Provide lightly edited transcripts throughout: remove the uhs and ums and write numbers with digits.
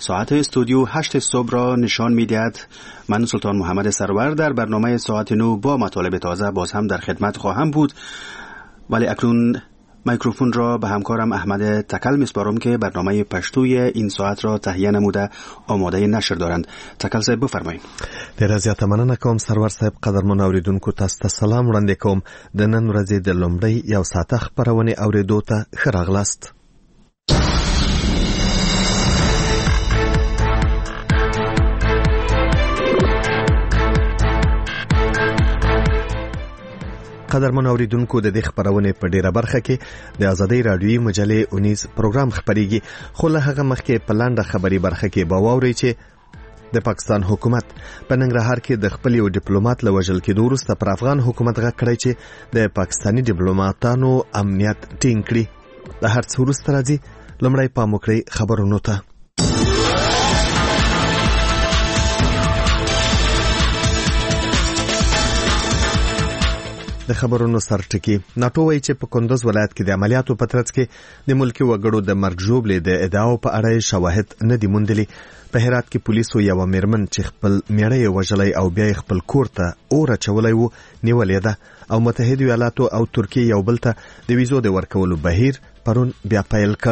ساعت استودیو 8 صبح را نشان می‌دهد. من سلطان محمد سرور در برنامه ساعت 9 با مطالب تازه باز هم در خدمت خواهم بود، ولی اکنون میکروفون را به همکارم احمد تکل میسپارم که برنامه پشتوی این ساعت را تهیه نموده آماده نشر دارند. تکل صاحب بفرمایید. ډیره زیاته مننه کوم سرور صاحب. قدرمن اوریدونکو تاسو ته سلام وړاندې کوم. د نن ورځې د لومړۍ یو ساعته خپرونې اوریدو ته ښه راغلاست. قدرمن اوریدونکو د دې خبرونه په ډیره برخه کې د ازادۍ رادیوي مجلې اونیز پروګرام خبريږي، خو له هغه مخکې په لاندې خبري برخه کې به واوري چې د پاکستان حکومت په ننګرهار کې د خپل یو ډیپلوماټ له وژل کېدو وروسته پر افغان حکومت غږ کړی چې د پاکستاني ډیپلوماټانو امنیت ټینګ کړي. د هر څه وروسته راځي لومړی پام وکړئ خبرونو ته. د خبرونو سرټکی ناتو وایي چې په کندوز ولایت کې د عملیاتو په ترڅ کې د ملکی وګړو د مرګ ژوبلې د ادعاو په اړه شواهد نه دي موندلي. په هرات کې پولیسو یو میرمن چې خپل میړه یې وژلی او بیا خپل کور ته اور اچولی و نیولې ده، او متحده ایالاتو او ترکیه یو بل ته د ویزو د ورکولو بهیر پرون بیا پیل کړ.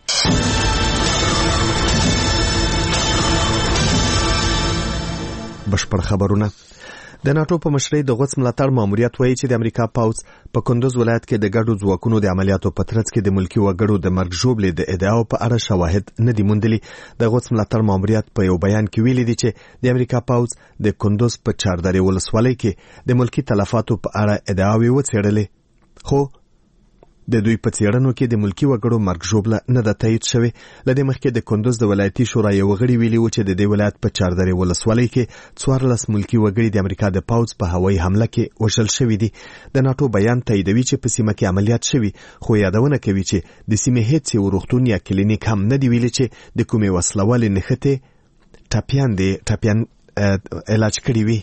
بشپړ خبرونه. د ناتو په مشرۍ د غوڅ ملاتړ ماموریت وایي چې د امریکا پوځ په کندوز ولایت کې د ګډو ځواکونو د عملیاتو په ترڅ کې د ملکی وګړو د مرګ ژوبلې د ادعاو په اړه شواهد نه دي موندلي. د غوڅ ملاتړ ماموریت په یو بیان کې ویلي دي چې د امریکا پوځ د کندوز په چاردرې ولسوالۍ کې د ملکی تلفاتو په اړه ادعاوې وڅېړلې، خو د دوی په څېړنو کې د ملکی وګړو مرګ ژوبله نه ده تایید شوې. له دې مخکې د کندوز د ولایتي شورا یو غړي ویلي و چې د دې ولایت په چاردرې ولسوالۍ کې 14 ملکی وګړي د امریکا د پوځ په هوایي حمله کې وژل شوي دي. د ناتو بیان تاییدوي چې په سیمه کې عملیات شوي، خو یادونه کوي چې د سیمې هیڅ یو روغتون یا کلینیک هم نه دی ویلي چې د کومې وسلوالې نښتې ټاپیان علاج کړي وي.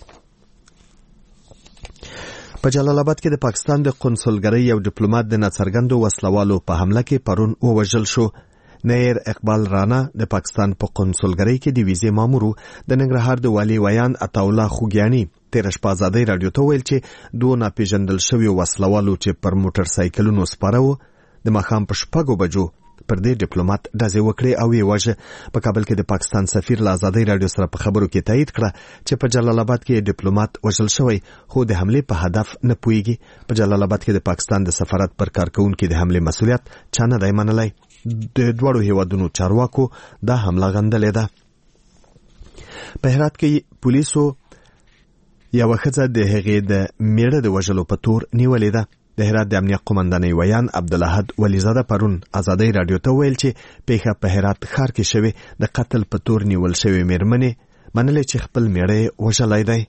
په جلال آباد کې د پاکستان د قونسلګرۍ یو ډیپلوماټ د ناڅرګندو وسلوالو په حمله کې پرون ووژل شو. نیر اقبال رانا د پاکستان په قونسلګرۍ کې د ویزې مامور د ننګرهار د والي ویان عطاالله خوګیانی تیر شپه ازادۍ رادیو ته ویل چې دوه ناپېژندل شوي وسلوالو چې پر موټر سایکلونو سپاره وو د ماښام په 6 بجو پر دې ډیپلوماټ ډزې وکړې او یې وژه. په کابل کې د پاکستان سفیر له ازادۍ رادیو سره په خبرو کې تایید کړه چې په جلال آباد کې ډیپلوماټ وژل شوی، خو د حملې په هدف نه پوهیږي. په جلال آباد کې د پاکستان د سفارت پر کارکونکو د حملې مسؤلیت چا نه دی منلی. د دواړو هیوادونو چارواکو دا حمله غندلې ده. په هرات کې پولیسو یو ښځه د هغې د میړه د وژلو په تور نیولې ده. د هرات د امنیت قومندانۍ ویان عبدالاحد ولیزاده پرون ازادۍ رادیو ته ویل چې پیښه په هرات ښار کې شوې. د قتل په تور نیول شوې میرمنې منلې چې خپل میړه وژلی دی.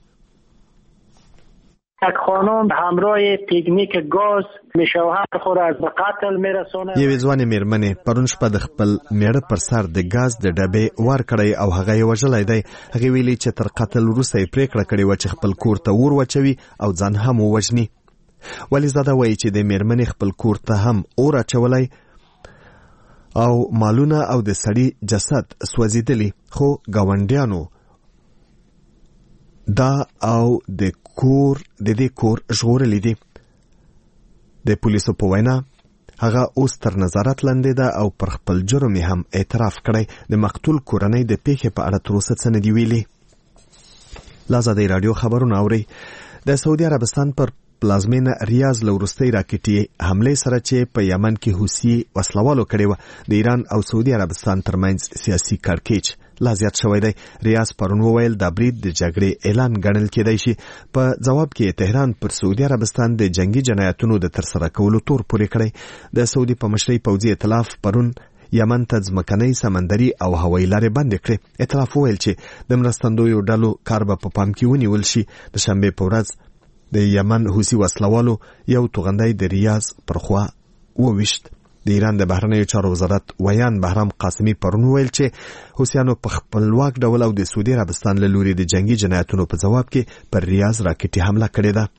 یک خانم همراه پیکنیک گاز شوهر خود از به قتل میرسونه. یوې ځوانې میرمنې پرون شپه د خپل میړه پر سر د ګاز د ډبې ور کړی او هغه یې وژلی دی. هغې ویلي چې تر قتل وروسته یې پریکړه کړې وه چې خپل کور ته اور وچوي او ځان هم ووژني. ولیزاده وایي چې د میرمنې خپل کور ته هم اور اچولی او مالونه او د سړي جسد سوځېدلی، خو ګاونډیانو دا او د دې کور ژغورلی دي. د پولیسو په وینا هغه اوس تر نظارت لاندې ده او پر خپل جرم یې هم اعتراف کړی. د مقتول کورنۍ د پیښې په اړه تر اوسه څه نه دي ویلي. له ازادۍ راډیو خبرونه اورئ. د سعودي عربستان پر پلازمینه ریاض له وروستۍ راکټي حملې سره چې په یمن کې حوثي وسلوالو کړې وه د ایران او سعودي عربستان ترمنځ سیاسي کړکېچ لا زیات شوی دی. ریاض پرون وویل دا برید د جګړې اعلان ګڼل کېدی شي. په ځواب کې تهران پر سعودي عربستان د جنگي جنایتونو د ترسره کولو تور پورې کړی. د سعودي په مشرۍ پوځي ائتلاف پرون یمن ته ځمکنۍ سمندري او هوایي لارې بندې کړې. ائتلاف وویل چې د مرستندویو ډلو کار به په پام کې ونیول شي. د شنبې په ورځ د یمن حوثي وسلوالو یو توغندی د ریاض پر خوا وویشت. د ایران د بهرنیو چارو وزارت ویان بهرام قاسمی پرون ویل چې حوثیانو په خپلواک ډول او د سعودي عربستان له لوري د جنگي جنایتونو په ځواب کې پر ریاض راکټي حمله کړې ده.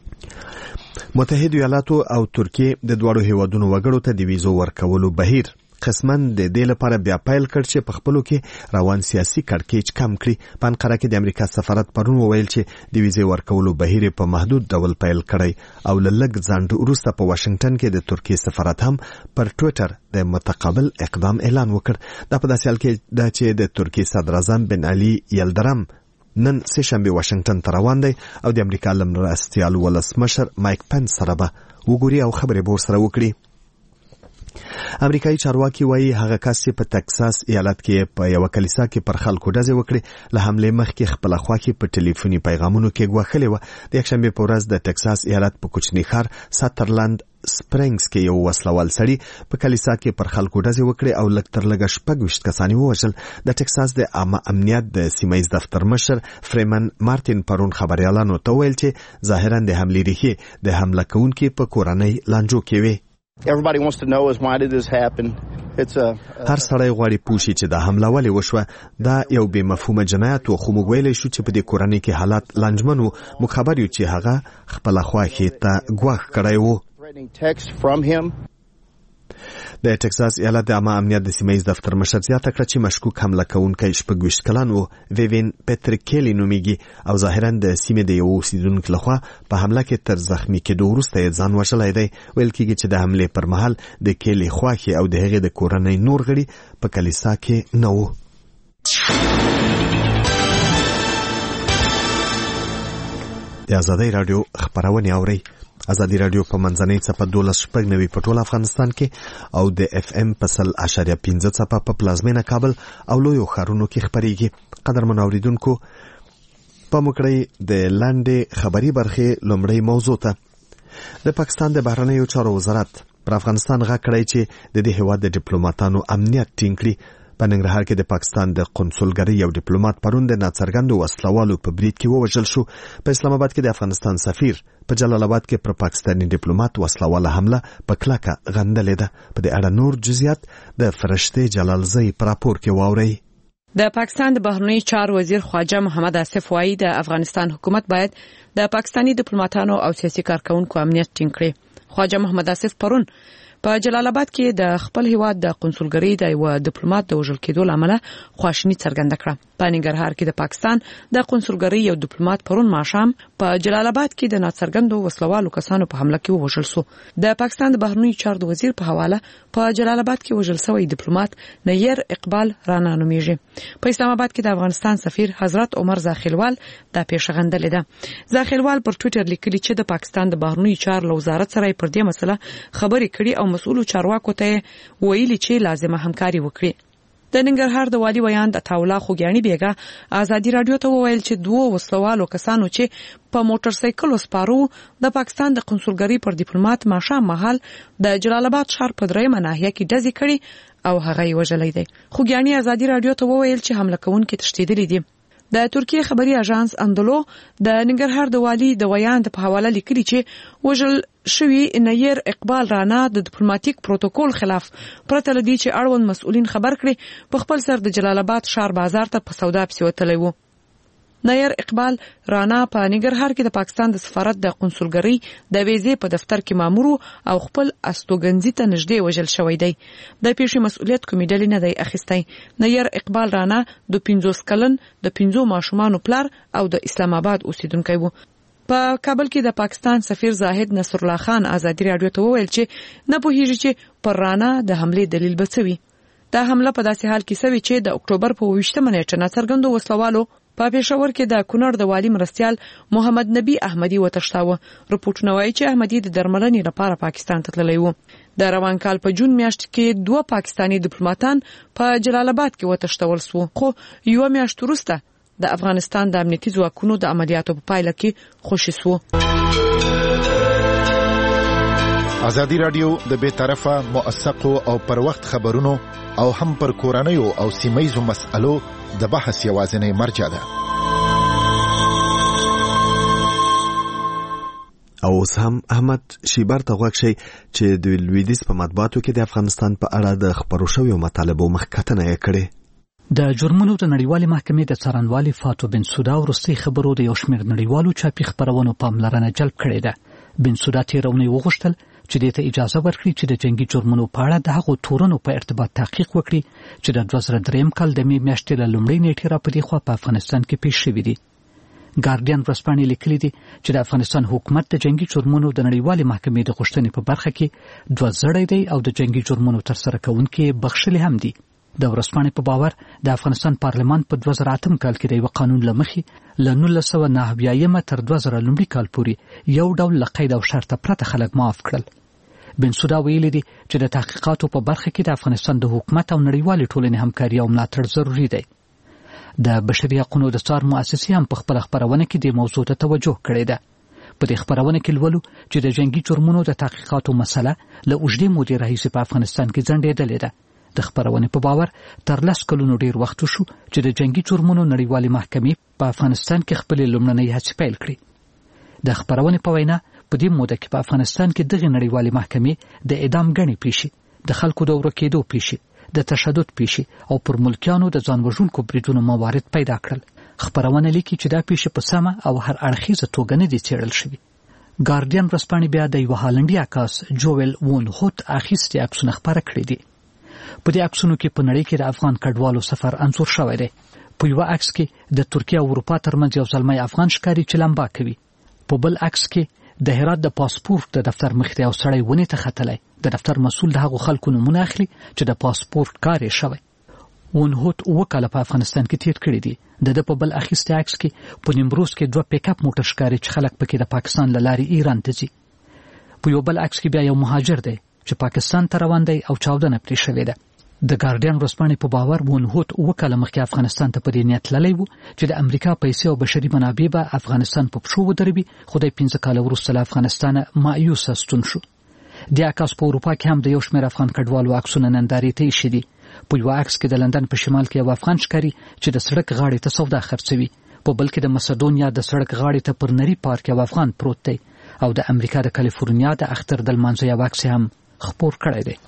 متحده ایالاتو او ترکیه د دواړو هیوادونو وګړو ته د ویزو ورکولو بهیر قسمن د دې لپاره بیا پیل کړ چې په خپلو کې روان سیاسي کړکېچ کم کړي. په انقره کې د امریکا سفارت پرون وویل چې د ویزې ورکولو بهیر په محدود ډول پیل کړی او له لږ ځنډ وروسته په واشنگټن کې د ترکیې سفارت هم پر ټویټر د متقابل اقدام اعلان وکړ. دا په داسې حال کې ده چې د ترکیې صدر اعظم بن علي یلدرم نن سهشنبه واشنگټن ته روان دی او د امریکا له مرستیال ولسمشر مایک پنس سره به وګوري او خبرې به ورسره وکړي. امریکایي چارواکي وایي هغه کس چې په تکساس ایالت کې په یو کلیسا کې پر خلکو ډزې وکړي له حمله مخکې خپل خواکي په ټلیفوني پیغامونو کې غوښلې و. د یکشنبه په ورځ د تکساس ایالت په کوچني ښار ساترلند سپرینګز کې یو وسلوال سړي په کلیسا کې پر خلکو ډزې وکړي او لږ تر لږه 26 کسان ووژل. د ټکساس د عامه امنیت د سیمایي دفتر مشر فریمن مارټین پرون خبريالانو ته ویل چې ظاهرا د حملې ریښې د حمله کوونکو په کورنۍ لانجو کې وي. Everybody wants to know is why did this happen. هر سړی غواړي پوښي چې دا حمله ولې وشوه. دا یو بې مفهومه جنایت و خو موږ ویلی شو چې په دې کورنۍ کې حالات لانجمن وو. موږ خبر یو چې هغه خپله خواښې ته ګواښ کړی و. د ټکساس ایالت د عامه امنیت د سیمایي دفتر مشر زیاته کړه چې مشکوک حمله کوونکی 26 کلن و ویوین پټریکلی نومیږي او ظاهرا د سیمې د یو اوسیدونکو لخوا په حمله کې تر زخمی کېدو وروسته یې ځان وژلی دی. ویل کېږي چې د حملې پر مهال د کلی خواښې او د هغې د کورنۍ نور غړي په کلیسا کې نه وو. د ازادۍ راډیو خبرونه اورئ. ازادي راډیو په منځنۍ څپه 12.9 په ټول افغانستان کې او د اف ام په 100.15 څپه په پلازمینه کابل او لویو ښارونو کې خبريږي. قدرمن اوریدونکو په مکړی د لاندې خبري برخې لومړی موضوع ته. د پاکستان د بهرنیو چارو وزارت پر افغانستان غږ کړی چې د دې هیواد د ډیپلوماټانو امنیت ټینګ کړي. په ننګرهار کې د پاکستان د قونسلګرۍ یو ډیپلوماټ پرون د ناڅرګندو وسلوالو په برید کې ووژل شو. په اسلام آباد کې د افغانستان سفیر په جلال آباد کې پر پاکستاني ډیپلوماټ وسلواله حمله په کلکه غندلې ده. په دې اړه نور جزئیات د فرشته جلالزی پر راپور کې واورئ. د پاکستان د بهرنی چارو وزیر خواجه محمد آصف وایي د افغانستان حکومت باید د پاکستاني ډیپلوماټانو او سیاسي کارکونکو امنیت ټینګ کړي. خواجه محمد آصف پرون په جلال آباد کې د خپل هیواد د قونسلګرۍ د یو ډیپلوماټ د وژل کېدو لامل خواشینی څرګنده کړه. په ننګرهار کې د پاکستان د قونسلګرۍ یو ډیپلوماټ پرون ماښام په جلال آباد کې د ناڅرګندو وسلوالو کسانو په حمله کې وژل شو. د پاکستان د بهرنی چارو وزیر په حواله په جلال آباد کې وژل شوی ډیپلوماټ نیر اقبال رانا نومیږي. په اسلام آباد کې د افغانستان سفیر حضرت عمر زاخیلوال د پیښغندلې ده. زاخیلوال پر ټویټر لیکلي چې د پاکستان د بهرنی چارو وزارت سره پر دې مسله خبرې کړي او مسؤل چارواکو ته ویلي چې لازمه همکاري وکړي. د ننګرهار د والي ویان د تاولا خوګیانی بیګا ازادي رادیو ته وویل چې دوه وسلوالو کسانو چې په موټر سایکل وسپارو د پاکستان د قونسلګرۍ پر ډیپلوماټ ماښام مهال د جلال آباد ښار په درېمه ناحیه کې ډزې کړي او هغه یې وژلی دی. خوګیانی ازادي رادیو ته وویل چې حمله کوونکي تښتېدلي دي. د ترکیه خبري اژانس اندلو د ننګرهار د والي د ویان په حواله لیکلي چې وژل شوی نیر اقبال رانا د ډیپلوماټیک پروتوکول خلاف پرته لدی چې اړوند مسؤلین خبر کړي په خپل سر د جلال آباد ښار بازار ته په سودا پسې وتلی وو. نیر اقبال رانا په ننګرهار کې د پاکستان د سفارت د قونسلګرۍ د ویزې په دفتر کې مامور او خپل استوګنځي ته نږدې وژل شوی دی. د پیښې مسؤلیت کومې ډلې نه دی اخیستی. نیر اقبال رانا د 50 کلن د 5 ماشومانو پلار او د اسلام آباد اوسیدونکی وو. په کابل کې د پاکستان سفیر زاهد نصر الله خان ازادي رادیو ته وویل چې نه پوهیږي چې پر رانا د حملې دلیل به څه وي. دا حمله په داسې حال کې شوې چې د اکتوبر په 28مه نیټه ناڅرګندو وسلوالو په پېښور کې د کونړ د والي مرستیال محمد نبی احمدي وتښتاوه. رپورټونه وایي چې احمدي د درملنې لپاره پاکستان ته تللی و. د روان کال په جون میاشت کې 2 پاکستاني ډیپلوماټان په جلال آباد کې وتښتول شو خو یو میاشت وروسته د افغانستان د امنیتي ځواکونو د عملیاتو په پایله کې خوشي شو. ازادي رادیو د بے طرفه موثقو او پر وخت خبرونو او هم پر کورنیو او سیمایي مسألو د بحث یوازینی مرجع ده. او اوس هم احمد شیبر ته غوږ شي چې د لویدیځ په مطبوعاتو کې د افغانستان په اړه د خبرو شویو مطالبو مخکتنه یې کړې. د جرمونو د نړیوالې محکمې د څارنوالي فاتو بن سودا وروستي خبرو د یو شمېر نړیوالو چاپي خبرونو پاملرنه جلب کړې ده. بن سودا تېرونی وغوښتل چې دې ته اجازه ورکړي چې د جنگي جرمونو په اړه د هغو تورنو په ارتباط تحقیق وکړي چې د 2003 کال د می میاشتې له لومړۍ نیټې را پدې خوا په افغانستان کې پیښ شوي دي. ګارډین ورځپاڼې لیکلي دي چې د افغانستان حکومت د جنگي جرمونو د نړیوالې محکمې د غوښتنې په برخه کې 2 زړی دی او د جنگي جرمونو ترسره کوونکي بخښلي هم دي. د ورځپاڼې په باور د افغانستان پارلمان په 2008 کال کې د یو قانون لمخې له 1990 تر 2000 کال پورې یو ډول لقید او شرط پرته خلک معاف کړل. بنسودا ویلي دي چې د تحقیقاتو په برخه کې د افغانستان د حکومت او نړیوالې ټولنې همکاري او ملاتړ ضروری دی. د بشري حقوقو د څار مؤسسې هم په خپل خبرونه کې د موضوع ته توجه کړې ده. په دې خبرونه کې لولو چې د جنگي جرمونو د تحقیقاتو مسله له اوږدې مودې راهیسې په افغانستان کې ځنډېدلې ده. د خبرونه په باور تر 10 کلونو ډیر وخت شو چې د جنگي جرمونو نړیوالې محکمې په افغانستان کې خپل لومړنۍ هڅې پیل کړې. د خبرونه په وینا په دې موده کې په افغانستان کې دغه نړیوالې محکمې د اعدام غني پیښې، د خلکو د ورکېدو پیښې، د تشدد پیښې او پر ملکیانو د ځان وژونکو بریدونو موارد پیدا کړل. خبرونه لیکي چې دا پیښې په سمه او هر اړخیزه توګه نه دي څېړل شوي. ګارډین ورځپاڼې بیا د یو هالنډي عکاس جوول وون هوت اخیستي عکسونه خبره کړي دي. په دې عکسونو کې په نړۍ کې د افغان کډوالو سفر انځور شوی دی. په یو عکس کې د ترکیه او اروپا ترمنځ یو ځلمي افغان ښکاري چې لمبا کوي. په بل عکس کې د هرات د پاسپورت د دفتر مخې او سړی ونی ته ختلی. د دفتر مسؤل د هغو خلکو نمونه اخلي چې د پاسپورت کار یې شوی. ون هوت 2 کاله په افغانستان کې تیر کړی دی. د په بل اخیستي عکس کې په نیمروز کې 2 پیک اپ موټر ښکاري چې خلک پکې د پاکستان له لارې ایران ته ځي. په یو بل عکس کې بیا یو مهاجر دی چې پاکستان ته روان دی او چاودنه پرې شوې ده. د ګارډین ورځپاڼې په باور وون هوت 2 کاله مخکې افغانستان ته په دې نیت تللی و چې د امریکا پیسې او بشري منابع به افغانستان په پښو ودروي، خو د 15 کاله وروسته له افغانستانه مایوسه ستون شو. د عکاس په اروپا کې هم د یو شمېر افغان کډوالو عکسونه نندارې ته ایښي دي. په یو عکس کې د لندن په شمال کې یو افغان ښکاري چې د سړک غاړې ته سودا خرڅوي. په بل کې د مسدونیا د سړک غاړې ته پر نری پارک یو افغان پروت دی او د امریکا د کالیفورنیا د اختر د لمانځه یو عکس هم خپور کړی دی.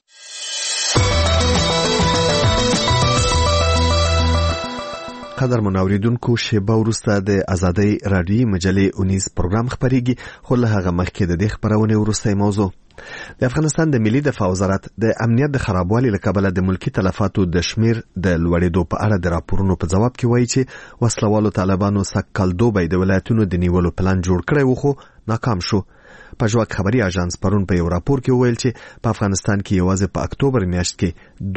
قدر منوریدونکو شیبه وروسته د ازادۍ رادیوي مجلې 19 پروګرام خبريږي، خو له هغه مخکې د دې خبرونه وروسته موضوع د افغانستان د ملي دفاع وزارت د امنیت د خرابوالي له کبله د ملکی تلفاتو د شمیر د لوړېدو په اړه د راپورونو په جواب کې وایي چې وسلوالو طالبانو سکل دوبۍ د ولایتونو د نیولو پلان جوړ کړی و خو ناکام شو. پژواک خبري اژانس پرون په یو راپور کې ویل چې په افغانستان کې یوازې په اکتوبر میاشت کې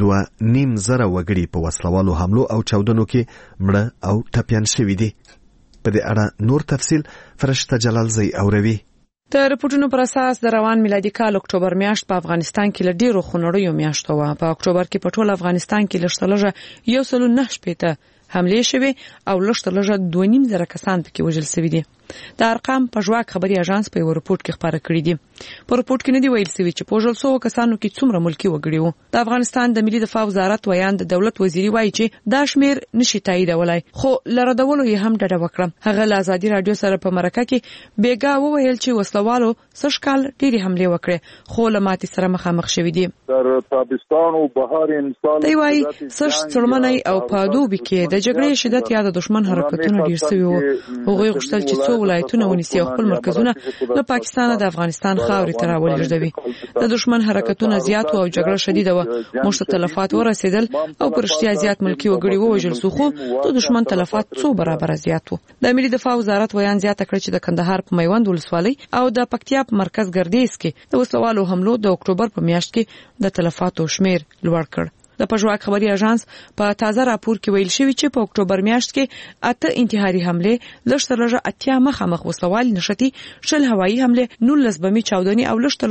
2.5 وګړي په وسلوالو حملو او چاودنو کې مړه او ټپيان شوي دي. په دې اړه نور تفصیل فرشته جلالزی اوروي. د رپورټونو پر اساس د روان میلادي کال اکتوبر میاشت په افغانستان کې له ډیرو خونړیو میاشتو و. په اکتوبر کې په ټول افغانستان کې لږ 109 حمله شوه او لږ 2.5 کسان پکې وژل شوي دي. دا ارقام پژواک خبري اژانس په یو رپورت کې خبره کړې دي. په رپورت کې نه دی ویل شوی چې په وژل شوو کسانو کې څومره ملکی وګړي وو. د افغانستان د ملي دفاع وزارت ویاند د دولت وزیری وایي چې دا شمیر نشي تاییدولای، خو لردولو یې هم ډډه وکړه. هغه له ازادي رادیو سره په مرکه کې بیګا وویل چې وسلوالو سشکال ډېری حمله وکړه خو له ماتې سره مخامخ شوي دي. در تابستان او بهار امسال دی وایي سش څرمنۍ او پادوبي کې د جګړې شدت یا د دښمن حرکتونه ډیر شوي وو. هغوی غوښتل چې څو ولایتونه ونیسي او خپل مرکزونه له پاکستان د افغانستان خاورې ته راولېږدوي. د دښمن حرکتونه زیات او جګړه شدیده وه. موږ ته تلفات ورسېدل او پر اشتیا زیات ملکی وګړي ووژل شو، خو د دښمن تلفات څو برابر زیات وو. د ملي دفاع وزارت ویان زیاته کړ چې د کندهار په میوند ولسوالۍ او د پکتیا په مرکز ګردیز کې د وسلوالو حملو د اکتوبر په میاشت کې د تلفاتو شمیر لوړ کړ. د پژواک خبري اژانس په تازه راپور کې ویل شوی چې په اکتوبر میاشت کې 8 انتحاري حمله، لږ 80 مخامخ وسلوال نشتی، 10 هوایي حمله، 19 بمي چاودنې او لږ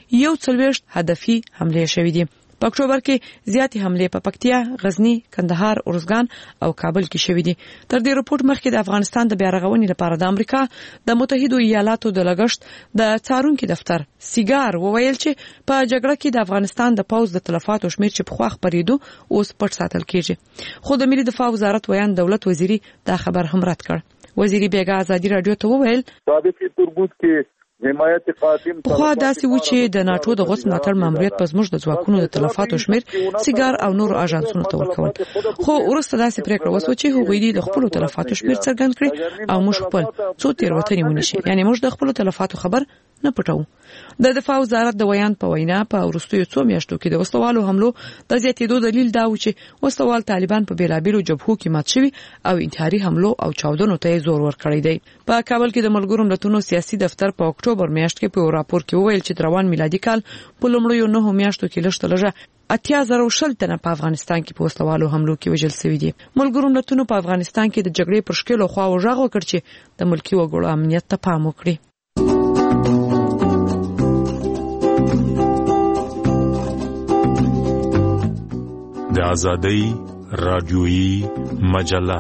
41 هدفي حمله شوې دي. په اکتوبر کې زیاتې حمله په پکتیا، غزنی، کندهار، ارزګان او کابل کې شوې دي. تر دې رپورت مخکې د افغانستان د بیا رغونې لپاره د امریکا د متحده ایالاتو د لګښت د څارونکو دفتر سیګار وویل چې په جګړه کې د افغانستان د پوځ د تلفاتو شمیر چې په خوا خبرېدو اوس پټ ساتل کېږي. خو د ملي دفاع وزارت ویان دولت وزیری دا خبر هم رد کړ. وزیری بیګا ازادي رادیو ته وویل صادقي تربوت کې حمایت قادم خو داسې و چې د ناتو د غوښتنې ملاتړ ماموریت په زموږ د ځواکونو د تلفاتو شمیر سیګار او نور اژانسونو ته ورکول، خو وروسته داسې پریکړه وسوه چې هغوی د خپل تلفاتو شمیر څرګند کړي او موږ خپل څو تیروتنې ونشي، یعنی موږ د خپل تلفاتو خبر نه پټو. د دفاع وزارت د ویان په وینا په وروستیو څو میاشتو کې د وسلوالو حملو د زیاتېدو دلیل دا و چې وسلوال طالبان په بیلابیلو جبهو کې مات شوي او انتحاري حملو او چاودنو ته زور ورکړی دی. په کابل کې د ملګرو ملتونو سیاسي دفتر په اکتوبر میاشت کې په راپور کې وویل چې روان میلادي کال په لومړیو 9 میاشتو کې لږ 80,000 تنه په افغانستان کې په وسلوالو حملو کې وژل شوي دي. ملګرو ملتونو په افغانستان کې د جګړې پر شکل خو وژغ وکړ چې د ملکی وګړو امنیت ته پام وکړي. د آزادۍ رادیویی مجله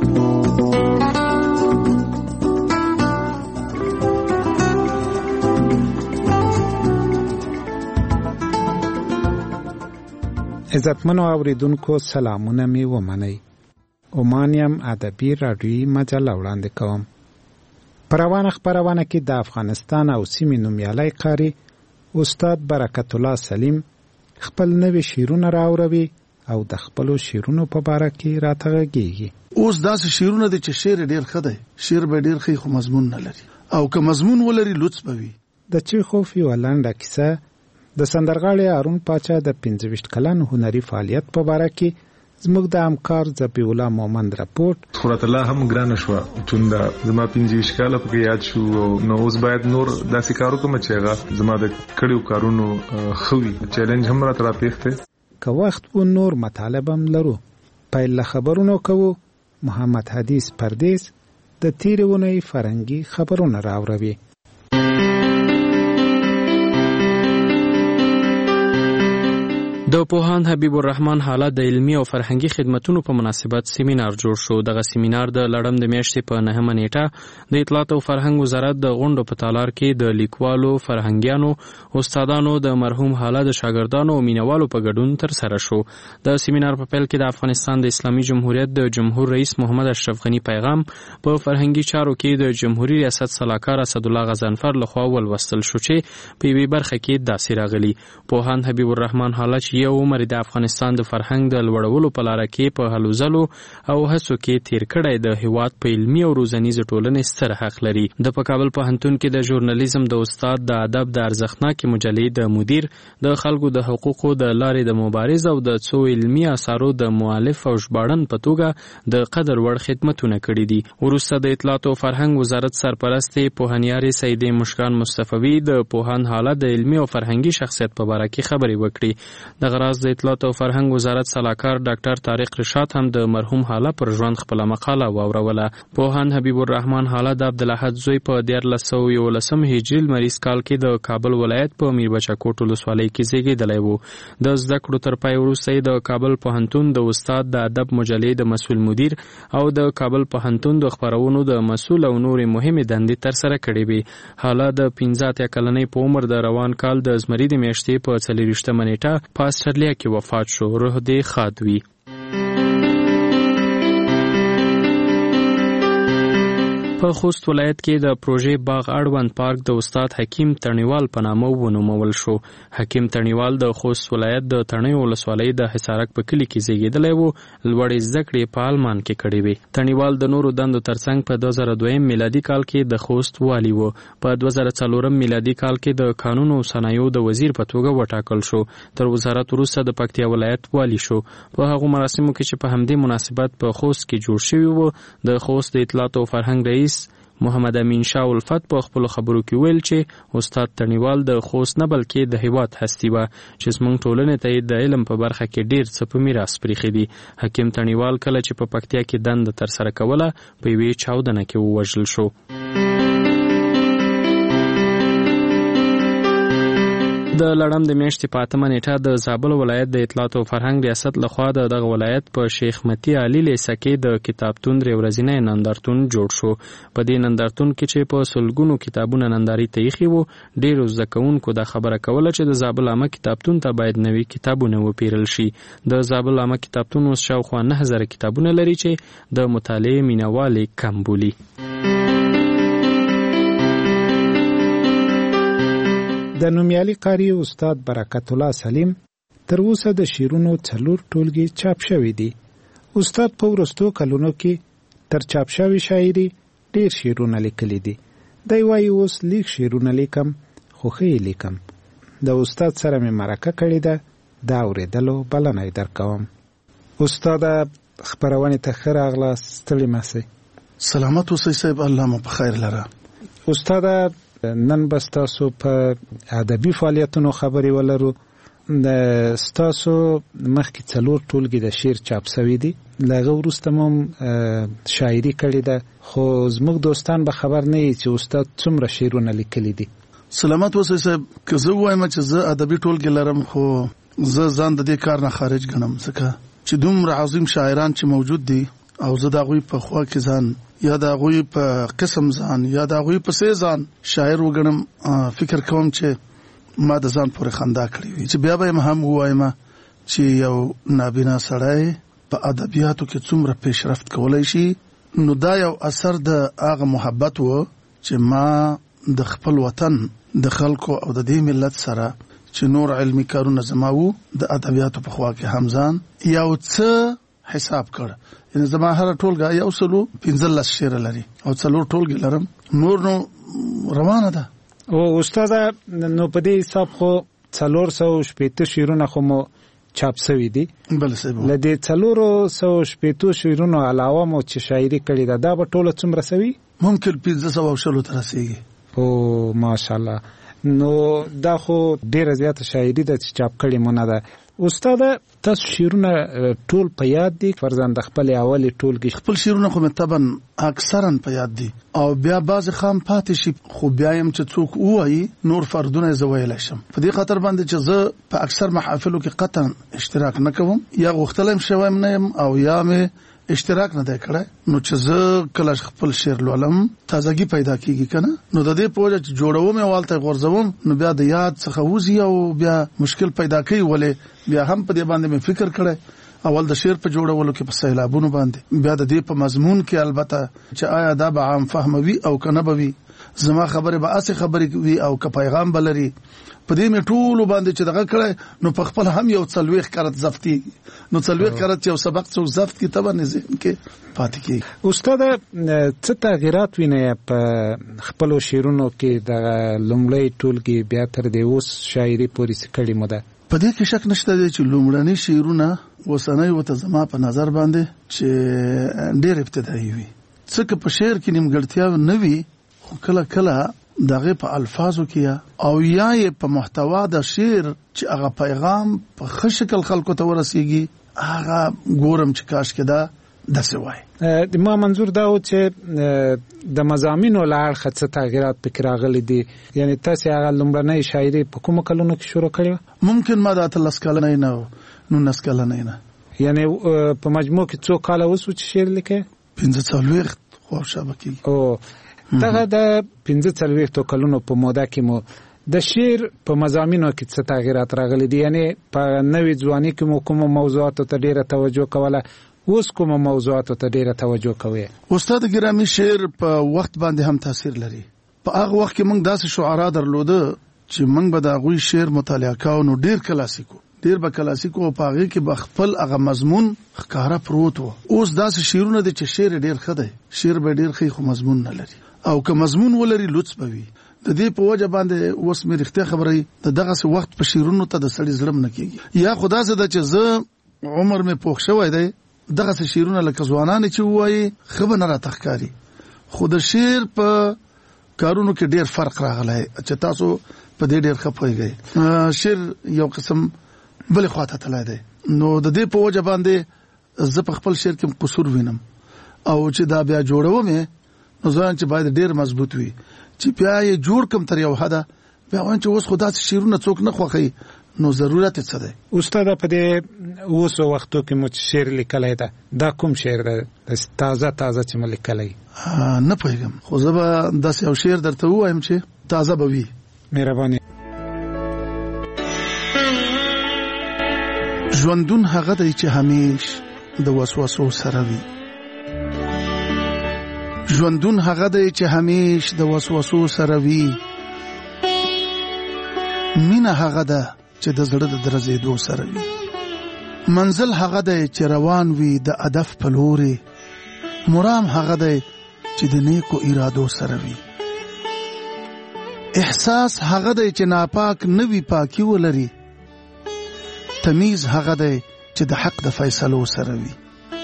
عزتمنو اوریدونکو سلامونه می ومنئ. اومانیم ادبی رادیویی مجله وړاندې کوم. پروانه خبرونه کې د افغانستان او سیمې نومیالي قاری استاد برکت الله سلیم خپل نوې شعرونه راوړي او د خپل شعرونو په اړه کې راتغږیږي. اوس داسې شعرونه دي چې شعر ډیر ښه دی، شعر به ډیر ښه خو مضمون نه لري، او که مضمون ولري لوڅ به وي. د چیخوف یو لنډه کیسه د سندرغاړي هارون پاچا د 25 کلن هنري فعالیت په اړه کې زموږ د همکار ذبی الله مومند راپورټ. خورت الله هم ګران شو چې زما 25 کاله په یاد شو، نو اوس باید نور داسې کارو کوم چې هغه زما د کړیو کارونو خوي چیلنج هم را پیښته. که وخت و نور مطالب هم لرو. پیل خبرونو کوو. محمد حدیث پردیس د تیرونی فرنگی خبرونه راوړي. د پوهاند حبیب الرحمن حالا د علمي او فرهنګي خدماتونو په مناسبت سیمینار جوړ شو. دغه سیمینار د لړم د میاشتې په 9 نیټه د اطلاعات او فرهنګ وزارت د غونډو په تالار کې د لیکوالو، فرهنګیانو، استادانو، د مرحوم حالا د شاګردانو او مینوالو په ګډون تر سره شو. د سیمینار په پیل کې د افغانستان د اسلامي جمهوریت د جمهور رئیس محمد اشرف غنی پیغام په فرهنګي چارو کې د جمهوریت ریاست سلاکار اسد الله غضنفر لخوا ولوستل شو چې په یوې برخه کې داسې راغلي: پوهاند حبیب الرحمن حالا یو عمر د افغانستان د فرهنګ د لوړولو په لار کې په هلو ځلو او هڅو کې تیر کړی د هیواد په علمي او روزنیز ټولنې ستر حق لري. د کابل پوهنتون کې د ژورنالیزم د استاد، د ادب د ارزښتناکې مجلې د مدیر، د خلکو د حقوقو د لارې د مبارز او د څو علمي اثارو د مؤلف او ژباړن په توګه د قدر وړ خدمتونه کړي دي. وروسته د اطلاعات او فرهنګ وزارت سرپرست پوهنیارې سیدې مشکان مصطفی د پوهاند حالا د علمي او فرهنګي شخصیت په اړه کې خبرې وکړي. د غراز د اطلاعات او فرهنګ وزارت سلاکار ډاکټر طارق رشاد هم د مرحوم حالا پر ژوند خپل مقاله واوروله. پوهاند حبیب الرحمن حالا د عبدالاحد زوی په 1311 هجري لمریز کال کې د کابل ولایت په میربچه کوټ ولسوالۍ کې زیږیدلی و. د زده کړو تر پای وروسته د کابل پوهنتون د استاد، د ادب مجلې د مسؤل مدیر او د کابل پوهنتون د خبرونو د مسؤل او نورې مهمې دندې تر سره کړې وې. حالا د 15 کلنۍ په عمر د روان کال د زمري د میاشتې په 24 نیټه په استرالیا کې وفات شو. روح دې ښاد وي. په خوست ولایت کې د پروژې باغ اړوند پارک د استاد حکیم تڼیوال په نامه ونومول شو. حکیم تڼیوال د خوست ولایت د تڼیو ولسوالۍ د حصارک په کلي کې زیږیدلی و. لوړې زده کړې په آلمان کې کړې وې. تڼیوال د نورو دندو ترڅنګ په 2002 میلادي کال کې د خوست والی و. په 2004 میلادي کال کې د قانون او صنایعو د وزیر په توګه وټاکل شو. تر وزارت وروسته د پکتیا ولایت والی شو. په هغو مراسمو کې چې په همدې مناسبت په خوست کې جوړ شوي و، د خوست د اطلاعات او فرهنګ رئیس محمد امین شاه الفت په خپل خبرو کې ویل چې استاد تڼیوال د خوست نه بلکې د هیواد هستی و چې زموږ ټولنې ته د علم په برخه کې ډیر څه په میراث پریښي دي. حکیم تڼیوال کله چې په پکتیا کې دنده تر سره کوله په یوې چاودنه کې ووژل شو. د لړم د میاشتې په 8 نیټه د زابل ولایت د اطلاعات او فرهنګ ریاست لخوا د دغه ولایت په شیخ متی علي لیسه کې د کتابتون درې ورځنی نندارتون جوړ شو. په دې نندارتون کې چې په سلګونو کتابونه ننداري ته ایښي وو، ډېرو زده کوونکو دا خبره کوله چې د زابل عامه کتابتون ته باید نوي کتابونه وپیرل شي. د زابل عامه کتابتون اوس شاوخوا 9000 کتابونه لري چې د مطالعې مینوال کم بولي. د نومیالي قاری استاد برکت الله سلیم تر اوسه د شعرونو 4 ټولګي چاپ شوي دي. استاد په وروستو کلونو کې تر چاپ شوي شاعري ډېر شعرونه لیکلي دي. دی وایي اوس لیک شعرونه لیکم خوښي لیکم. د استاد سره مې مرکه کړې ده، دا اورېدلو بلنه یې درکوم. استاده خپرونې ته ښه راغلاست، ستړي مه سئ. سلامت اوسئ صاحب، الله مو په خیر لره. استاده نن به ستاسو په ادبي فعالیتونو خبرې ولرو. د ستاسو مخکې 4 ټولګې د شعر چاپ سوي دي، له هغه وروسته مو شاعري کړې ده، خو زموږ دوستان به خبر نه وي چې استاد څومره شعرونه لیکلي دي. سلامت اوسئ صاحب، که زه ووایم چې زه ادبي ټولګې لرم، خو زه ځان د دې کار نه خارج ګڼم، ځکه چې دومره عظیم شاعران چې موجود دي او زه د هغوی په خوا کې ځان یا د هغوی په قسم ځان یا د هغوی په څه ځان شاعر وګڼم، فکر کوم چې ما د ځان پورې خندا کړې وي چې بیا به هم ووایم چې یو نابینا سړی په ادبیاتو کې څومره پیشرفت کولی شي. نو دا یو اثر د هغه محبت و چې ما د خپل وطن د خلکو او د دې ملت سره چې نور علمي کارونه زما وو د ادبیاتو په خوا کې هم ځان یو څه حساب کړ. یعنی زما هر ټولګه یو سلو 15 شعر لري او 4 ټولګې لرم، نور نو روانه ده. او استاده نو په دې حساب خو 460 شعرونه خو مو چاپ سوي دي. بله صاحب، له دې 460 شعرونو علاوه مو چې شاعري کړې ده، دا به ټوله څومره سوي؟ ممکن 500 ته رسیږي. او ماشاءالله، نو دا خو ډیره زیاته شاعري ده چې چاپ کړې مو نه ده. استاده تاسو شعرونه ټول په یاد دي؟ فرضاً د خپل اولي ټولګي خپل شعرونه خو متبن اکثرا په یاد دي، او بیا بعض خام پاتې شي، خو بیا هم چې څوک وایي نور فردونه زه ویلی شم. په دې خاطر باندې چې زه په اکثر محافلو کې قطعا اشتراک نه کوم، یا غوښتلی شوی نه یم او یا مې اشتراک نه دی کړی. نو چې زه کله خپل شعر لولم تازګي پیدا کیږي کنه، نو د دې په وجه چې جوړوم او والته غورځوم، نو بیا د یاد څخه وځي او بیا مشکل پیدا کوي. ولې بیا هم په دې باندې مې فکر کړی اول د شعر په جوړولو کې په سیلابونو باندې، بیا د دې په مضمون کې البته چې آیا دا به عام فهموي او کنه به وي، زما خبره به اسه خبرې وي او که پیغام بلري. په دې مې ټول باندې چې دغه کړای، نو په خپل هم یو 40 کرت زفتی، نو 40 کرت یو سبق څو زفت کې تبه نه ذهن کې پاتې کیږي. استاد څه تغیرات ویني په خپل شعرونو کې د لومړی ټولګي بیا تر دې اوس شاعري پورې سکړې مو ده؟ په دې کې شک نشته چې لومړني شعرونه وسنۍ وته زما په نظر باندې چې ډېر ابتدایي وي، څکه په شعر کې نیمګړتیا نه وي، خو کله کله دغه په الفاظو کې او یا په محتوا د شعر چې هغه پیغام په ښه شکل خلکو ته ورسیږي، هغه ګورم چې کاش کې دا داسې وای. د ما منظور دا و چې د مضامینو له اړخه څه تغیرات پکې راغلي دي. یعنی تاسو هغه لومړنۍ شاعري په کومو کلونو کې شروع کړې؟ ممکن ما دا 13 کلنه نه 19 کلنه نه، یعنی په مجموع کې څو کاله وسو چې شعر لیکه؟ 45 خو شابکی. او دغه د 45 کلونو په موده کې مو د شعر په مضامینو کې څه تغیرات راغلي دي؟ یعنی په نوې ځواني کې مو کوم موضوعات ته ډیره توجه کوله، اوس کوم موضوعات ته ډیره توجه کوي؟ استاد ګرامی، شعر په وخت باندې هم تاثیر لري. په هغه وخت کې موږ داسې شعرا درلوده چې موږ به د هغوی شعر مطالعه کاوه، نو ډیر کلاسیکو او په هغه کې به خپل هغه مضمون ښکارا پروت و. اوس داسې شعرونه دي چې شعر ډیر ښه دی، شعر به ډیر ښه خو مضمون نه لري، او که مضمون ولري لوڅ به وي. د دې په وجه باندې اوس مې رښتیا خبرې دغه وخت په شعرونو ته د سړي زړه نه کیږي. یا خدا زه د چې زه عمر مې پوښ شوی دی، دغه شعرونه لکه ځوانان چې وایي خبر نه راته ښکاري. خو د شعر په کارونو کې ډیر فرق راغلی چې تاسو په دې ډیر ښه پوهیږئ. شعر یو قسم بل خواته تللی دی، نو د دې په وجه باندې زه په خپل شعر کې قصور وینم، او چې دا بیا جوړوم نو ځان چې باید ډیر مضبوط وي، چې بیا یې جوړ کم تر یو حده، بیا وان چې اوس خدا شعرونه څوک نه خوښي، نو ضرورت څه دی؟ استاد په دې اوس وختو کې مو شعر لیکلای دا کوم شعر ده تازه چې مو لیکلای؟ نه پوهیږم، خو زه به داسې یو شعر درته ووایم چې تازه به وي. مهرباني. ژوندون هغه دی چې همیش د وسوسو سره وي، ژوندون هغه دی چې همیش د وسوسو سره وي، مینه هغه ده چې د زړه د درزېدو سره وي، منزل هغه دی چې روان وي د هدف په لوري، مرام هغه دی چې د نیکو ارادو سره وي، احساس هغه دی چې ناپاک نوی پاکي ولري. تمیز هغه دی چې د حق د فیصلو سره وي.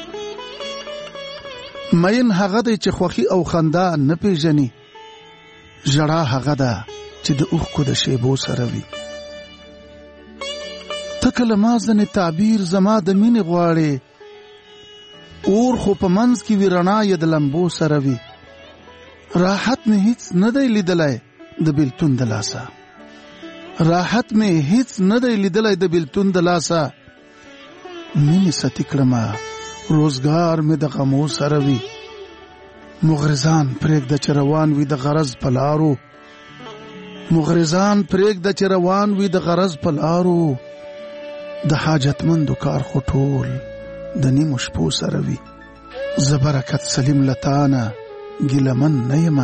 مین هغه دی چې خوخي او خندا نه پیژني. ژړا هغه ده چې د اوښکو د شیبو سره وي. ته کله ما ځنې تعبیر زما د مینې غواړې، اور خو په منځ کې وي رڼا یې د لمبو سره وي. راحت مې هیڅ نه دی لیدلی د بیلتون د لاسه، راحت مې هیڅ نه دی لیدلی د بیلتون د لاسه. مینې ستی کړمه روزګار مې د غمو سره وي. مغرضان پرېږده چې روان وي د غرض په لارو، مغرضان پرېږده چې روان وي د غرض په لارو. د حاجتمندو کار خو ټول د نیمو شپو سره وي. زه برکت سلیم لتانه ګیلمن نه یمه،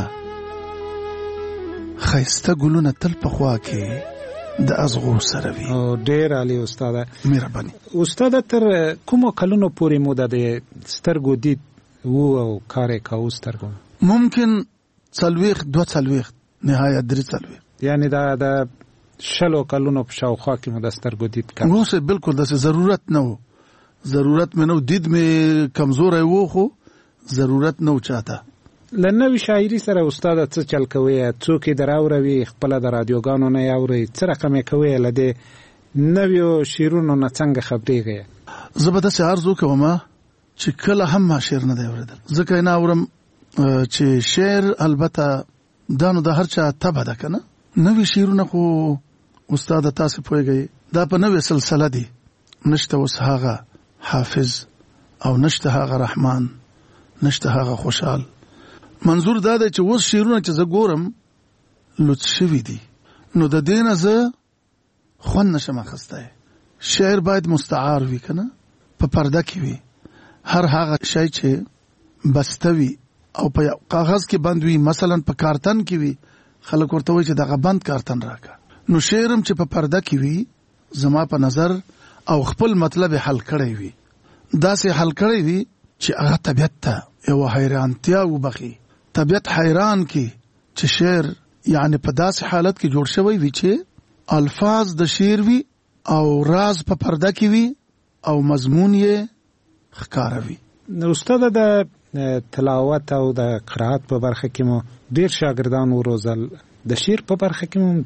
ښایسته ګلونه تل په خوا کې د ازغو سره وي. ډېر عالی استاده، مهرباني. استاده تر کومو کلونو پورې موده د سترګو دید وو او کار یې کاوه سترګو؟ ممکن 40 42 نهایت 43، یعنی دا د 60 کلونو په شاوخوا کې مو د سترګو دید کم. اوس بالکل داسې ضرورت نه و، ضرورت مې نو، دید مې کمزوری و خو ضرورت نه و چاته. له نوې شاعري سره استاده څه چل کوئ؟ څوک یې دراوروي خپله د رادیوګانو نه یې اورئ؟ څه رقم یې کوئ له دې نویو شعرونو نه څنګه خبرېږئ؟ زه به داسې عرض وکړم چې کله هم ما شعر نه دی اورېدل، ځکه یې نه اورم چې شعر البته دا نو د هر چا طبع ده که نه. نوي شعرونه خو استاده تاسې پوهېږئ دا په نوې سلسله دي، نشته اوس هغه حافظ او نشته هغه رحمان، نشته هغه خوشحال. منظور دا دی چې اوس شعرونه چې زه ګورم لوڅ شوي دي، نو د دې نه زه خوند نشم اخیستی. شعر باید مستعار وي که نه، په پرده کې وي. هر هغه شی چې بسته وي او په کاغذ کې بند وي، مثلا په کارتن کې وي، خلک ورته وایي چې دغه بند کارتن راکړه. نو شعرم چې په پرده کې وي زما په نظر او خپل مطلب حل کړی وي، داسې حل کړی وي چې هغه طبیعت ته یو حیرانتیا وبخي. طبیعت حیران کی چې شعر یعنی په داسې حالت کې جوړ شوی وي چې الفاظ د شعر وي او راز په پرده کې وي او مضمون یې ښکاره وي. نو استاده د تلاوت او د قرائت په برخه کې مو ډیر شاګردان وروزل، د شعر په برخه کې مو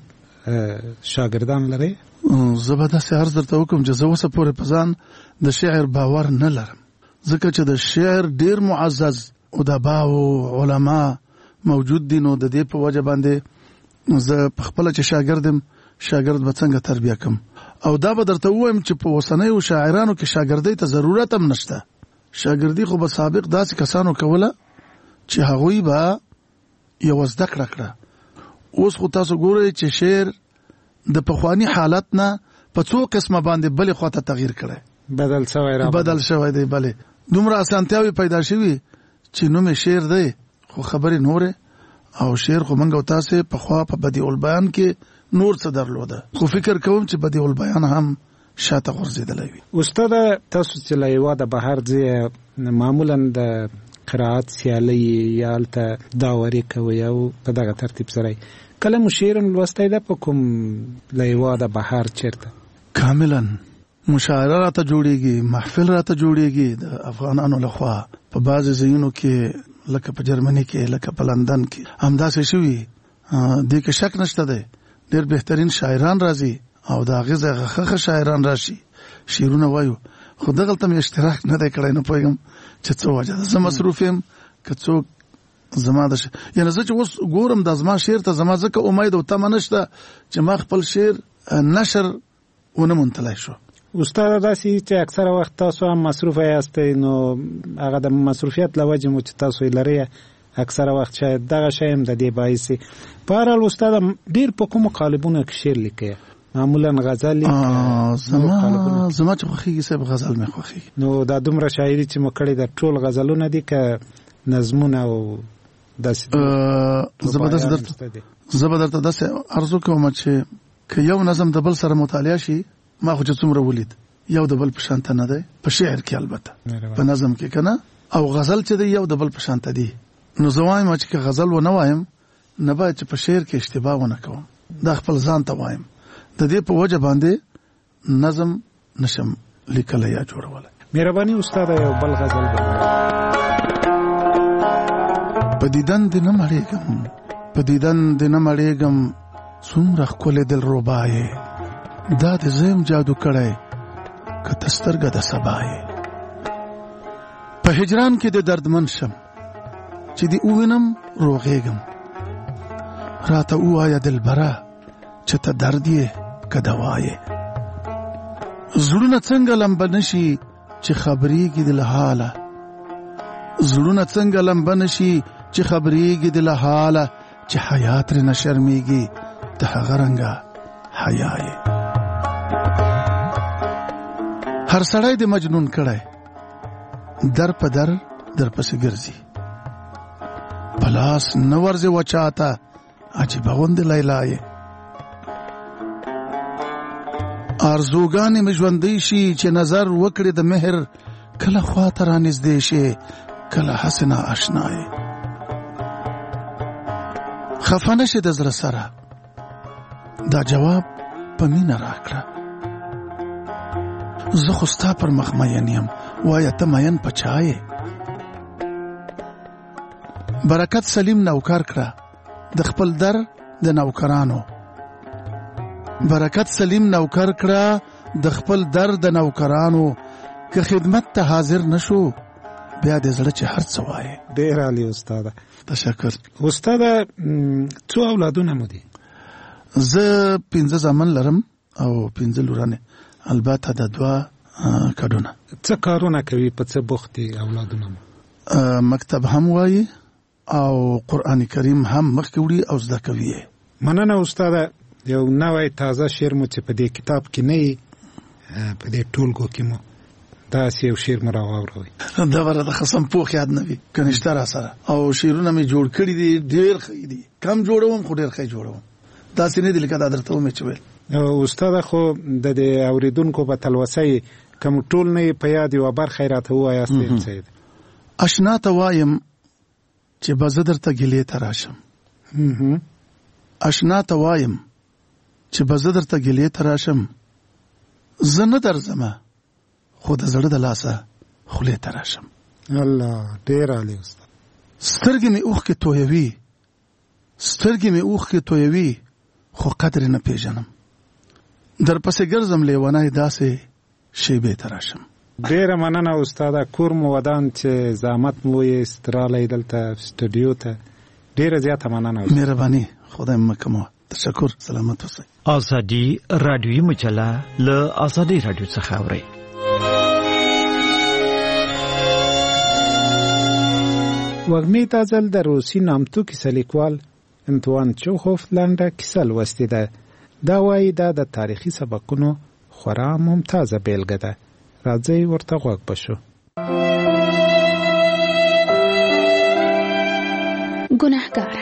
شاګردان لري؟ زه به داسې عرض درته وکړم چې زه اوسه پورې په ځان د شعر باور نه لرم، ځکه چې د شعر ډیر معزز ادبا او علما موجود دي. نو د دې په وجه باندې زه په خپل چې شاګرد به څنګه تربیه کم. او دا به درته وایم چې په اوسنیو شاعرانو کې شاګردۍ ته ضرورت هم نشته. شاګردي خو به سابق داسې کسانو کوله چې هغوی به یو زده کړه. اوس خو تاسو ګورئ چې شعر د پخوانی حالت نه په څو قسمه باندې بلې خواته تغییر کړی، بدل شوی دی. بلې دومره اسانتیاوې پیدا شوي چې نوم شعر دی خو خبرې نورې. او شعر خو منګ او تاسې پخوا په بدیع البیان کې نور څه درلوده، خو فکر کوم چې بدیع البیان هم شاته غورځېدلی وي. استاده تاسو چې له هېواده بهر ځئ معمولا د قرائت سیالۍ یا هلته داوري کوئ او په دغه ترتیب سره کله مو شعر لوستی ده په کوم له هېواده بهر چېرته؟ کاملا مشاعره راته جوړېږي، محفل راته جوړېږي د افغانانو لخوا په بعضې ځایونو کې، لکه په جرمني کې، لکه په لندن کې همداسې شوي. دې کې شک نشته دی ډېر بهترین شاعران راځي او د هغې ځای ښه شاعران راشي، شعرونه وایو. خو دغلته مې اشتراک نه دی کړی، نه پوهېږم چې څه وجه ده. زه مصروف یم که څوک زما د یعنې زه چې اوس ګورم د زما شعر ته زما ځکه امید او تمه نشته چې ما خپل شعر نشر ونه منتلی شو. استاده داسې چې اکثره وخت تاسو هم مصروفه یاستئ، نو هغه د مصروفیت له وجې مو چې تاسو یې لرئ اکثره وخت شاید دغه شی هم د دې باعث وي. په هر حال استاده ډېر په کومو قالبونو کې شعر لیکئ؟ معمولا غزل زما چې خوښېږي صاحب غزل مې خوښېږي. نو دا دومره شاعري چې مو کړې ده ټول غزلونه دي که نظمونه او داسې؟ زه به درته داسې عرض وکړم چې که یو نظم د بل سره مطالعه شي، ما خو چې څومره ولید یو د بل په شانته نه دی، په شعر کې البته په نظم کې که نه، او غزل چې دی یو د بل په شانته دی. نو زه وایم چې که غزل ونه وایم نه باید چې په شعر کې اشتباه ونه کوم. دا خپل ځان ته وایم. د دې په وجه باندې نظم نشم لیکلای یا جوړولای. مهرباني استاد یو بل غزل په دیدن دې نه مړېږم، په دیدن دې نه مړېږم، څومره ښکلې دلربا یې، دا د زم جادو کړی که ته سترګه د سبا یې. په هجران کې د دردمن شم چې دې ووینم روغېږم، راته ووایه دلبره چې ته درد یې که دوا یې. زړونه څنګه لمبه نشي چې خبرېږي د له حاله، زړونه څنګه لمبه نشي چې خبرېږي د له حاله، چې حیا ترې نه شرمېږي د هغه رنګه حیا یې. هر سړی د مجنون کړی در په در پسې ګرځي، په لاس نه ورځي وچاته عجیبه غوندې لیلا یې. آرزوګانې مې ژوندۍ شي چې نظر وکړي د مهر، کله خواته رانږدې شي کله هسې نااشنا یې. خفه نشي د زړه سره دا جواب په مینه راکړه، زه خو ستا پر مخ مین یم، وایه ته مین په چا یې. برکت سلیم نوکر کړه د خپل در د نوکرانو، برکت سلیم نوکر کړه د خپل در د نوکرانو، که خدمت ته حاضر نشو بیا د زړه چې هر څه وایي. ډېر عالی استاده. تشکر. استاده څو اولادونه مو دي؟ زه 5 زامن لرم او 5 لورانې، البته د 2 کډونه. څه کارونه کوي؟ په څه بوخت دي اولادونه مو؟ مکتب هم وایي او قرآن کریم هم مخکې وړي او زده کوي. مننه استاده. یو نوی تازه شعر مو چې په دې کتاب کې نه وي، په دې ټولګو کې مو داسې یو شعر مو راواوروئ. دا وره د خصم پوخ یاد نه وي که نشته را سره، او شعرونه مې جوړ کړي دي، ډېر ښه دي. کم جوړوم خو ډېر ښه جوړوم، داسې نه دي لکه دا درته ومې چې ویل. استاده خو د دې اورېدونکو په تلوسه یې کوم ټول نه په یاد یوه برخه یې راته ووایاست څه یې؟ اشنا ته وایم چې به زه درته ګیلې ته راشم، اشنا ته وایم چې به زه درته ګیلې ته راشم، زه نه درځمه خو د زړه د لاسه خولې ته راشم. الله ډېر عالی استاد. سترګې مې اوښکې تویوي، سترګې مې اوښکې تویوي، خو قدر نه پیژنم، در پسې ګرځم لیونی داسې شیبې ته راشم. ډېره مننه استاده. کور مو ودان چې زحمت مو یې راغلی دلته سټوډیو ته، ډېره زیاته مننه. مهرباني، خدای مکمو. تشکر. سلامت اوسئ. ازادي رادیوي مجله له ازادي رادیو څخه اورئ. وږمې تازل د روسي نامتو کیسه لیکوال انتوان چوخوف لنډه کیسه لوستې ده. دا وایي دا د تاریخي سبقونو خورا ممتازه بیلګه ده. راځئ ورته غوږ بشو. ګناهګار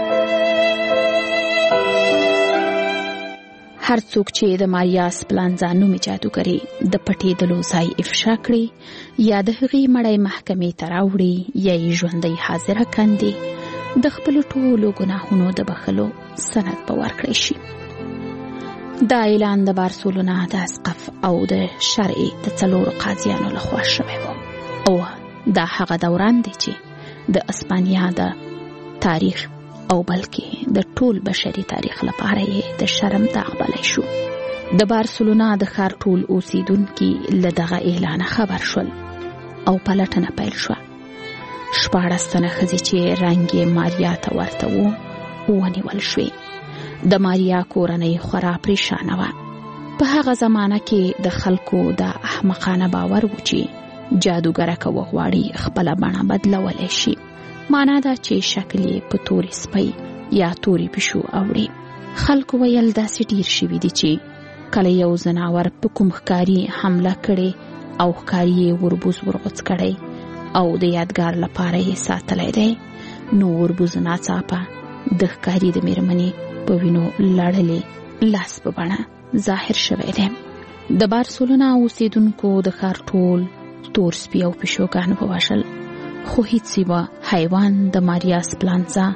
هر څوک چې د ماریا سپلانزا نومي جادوګرې د پټېدلو ځای افشا کړي یا د هغې مړی محکمې ته راوړي یا یې ژوندۍ حاضره کندې د خپلو ټولو ګناهونو د بخښلو سند به ورکړی شي. دا اعلان د بارسلونا د اسقف او د شرعي د 4 قاضیانو لخوا شوی و او دا هغه دوران دی چې د اسپانیا د تاریخ او بلکې د ټول بشري تاریخ لپاره یې د شرم داغ بلی شو. د بارسلونا د ښار ټول اوسیدونکي له دغه اعلان خبر شول او پلټنه پیل شوه. 14 تنه ښځې چې رنګ یې ماریا ته ورته و ونیول شوې. د ماریا کورنۍ خورا پریشانه وه. په هغه زمانه کې د خلکو د احمقانه باور و چې جادوګره که وغواړي خپله بڼه بدلولی شي. معنا دا چې شکل یې په تورې سپی یا تورې پیشو اوړي. خلکو ویل داسې ډیر شوي دي چې کله یو ځناور په کوم ښکاري حمله کړې او ښکاري یې وربوز ورغوڅ کړی او د یادګار لپاره یې ساتلی دی، نو وربوز ناڅاپه د ښکاري د میرمنې په وینو لړلې لاس په بڼه ظاهر شوی دی. د بارسلونا اوسیدونکو د ښار ټول تور سپي او پیشوګان ووژل، خو هیڅ یوه حیوان د ماریا سپلانزا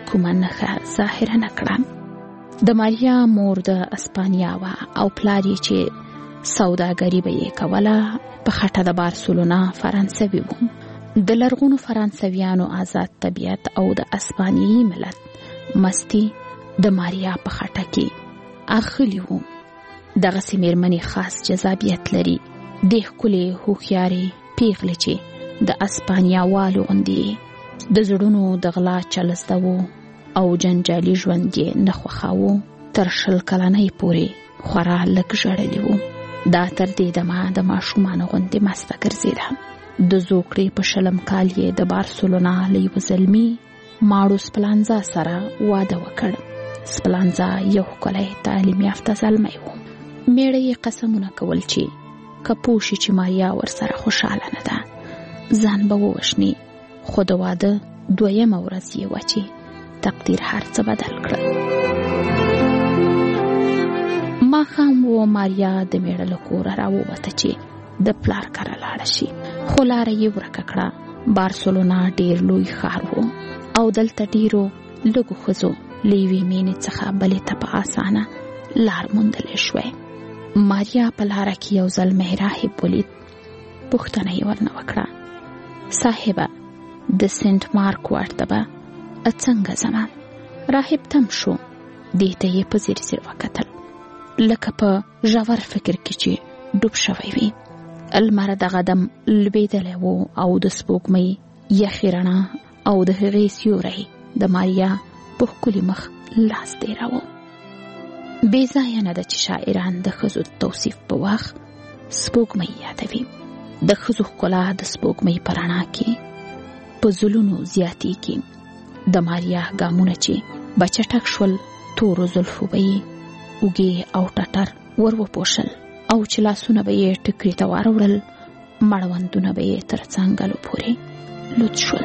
کومه نښه ظاهره نه کړه. د ماریا مور د اسپانیا وه او پلار یې چې سوداګري به یې کوله په خټه د بارسلونا فرانسوي و. د لرغونو فرانسویانو آزاد طبیعت او د اسپانیایي ملت مستی د ماریا په خټه کې اخلي وو. دغسې مېرمنې خاص جذابیت لري، ډېر ښکلې هوښیارې پیغلې چې د اسپانیا والو غوندې د زړونو د غلا چل زده وو او جنجالي ژوند یې نه خوښاوه. تر 20 کلنۍ پورې خورا لږ ژړلي وو. دا تر دې دمه د ماشومانو غوندې مسته ګرځېده. د زوکړې په 20 کال یې د بارسلونا له یوه زلمي ماړو سپلانزا سره واده وکړ. سپلانزا یو ښکلی تعلیم یافته زلمی و. میړه یې قسمونه کول چې که پوه شي چې ماریا ورسره خوشحاله نه ده ځان به ووژني، خو د واده 2مه ورځ یې وه چې تقدیر هر څه بدل کړل. ماښام و ماریا د میړه له کوره راووته چې د پلار کره لاړه شي، خو لاره یې ورکه کړه. بارسلونا ډېر لوی ښار و او دلته ډېرو لږو ښځو له یوې مینې څخه بلې ته په اسانه لار موندلی شوی. ماریا په لاره کې یو زلمی راهب ولید. پوښتنه یې ورنه وکړه: صاحبه، د سنت مارک واټ ته به څنګه ځمه؟ راهب تم شو. دې ته یې په ځیر ځیر وکتل، لکه په ژور فکر کې چې ډوب شوی وي. لمر دغه دم لوېدلی و او د سپوږمۍ یخې رڼا او د هغې سیوری د ماریا په ښکلي مخ لاس تېراوه. بې ځایه نه ده چې شاعران د ښځو توصیف په وخت سپوږمۍ یادوي. د ښځو ښکلا د سپوږمۍ په رڼا کې په زلونو زیاتېږي. د ماریا ګامونه چې بچټک شول، تورو زلفو به یې اوږې او ټټر ور وپوشل او چې لاسونه به یې ټکري ته واړول، مړوندونه به یې تر څنګلو پورې لوڅ شول.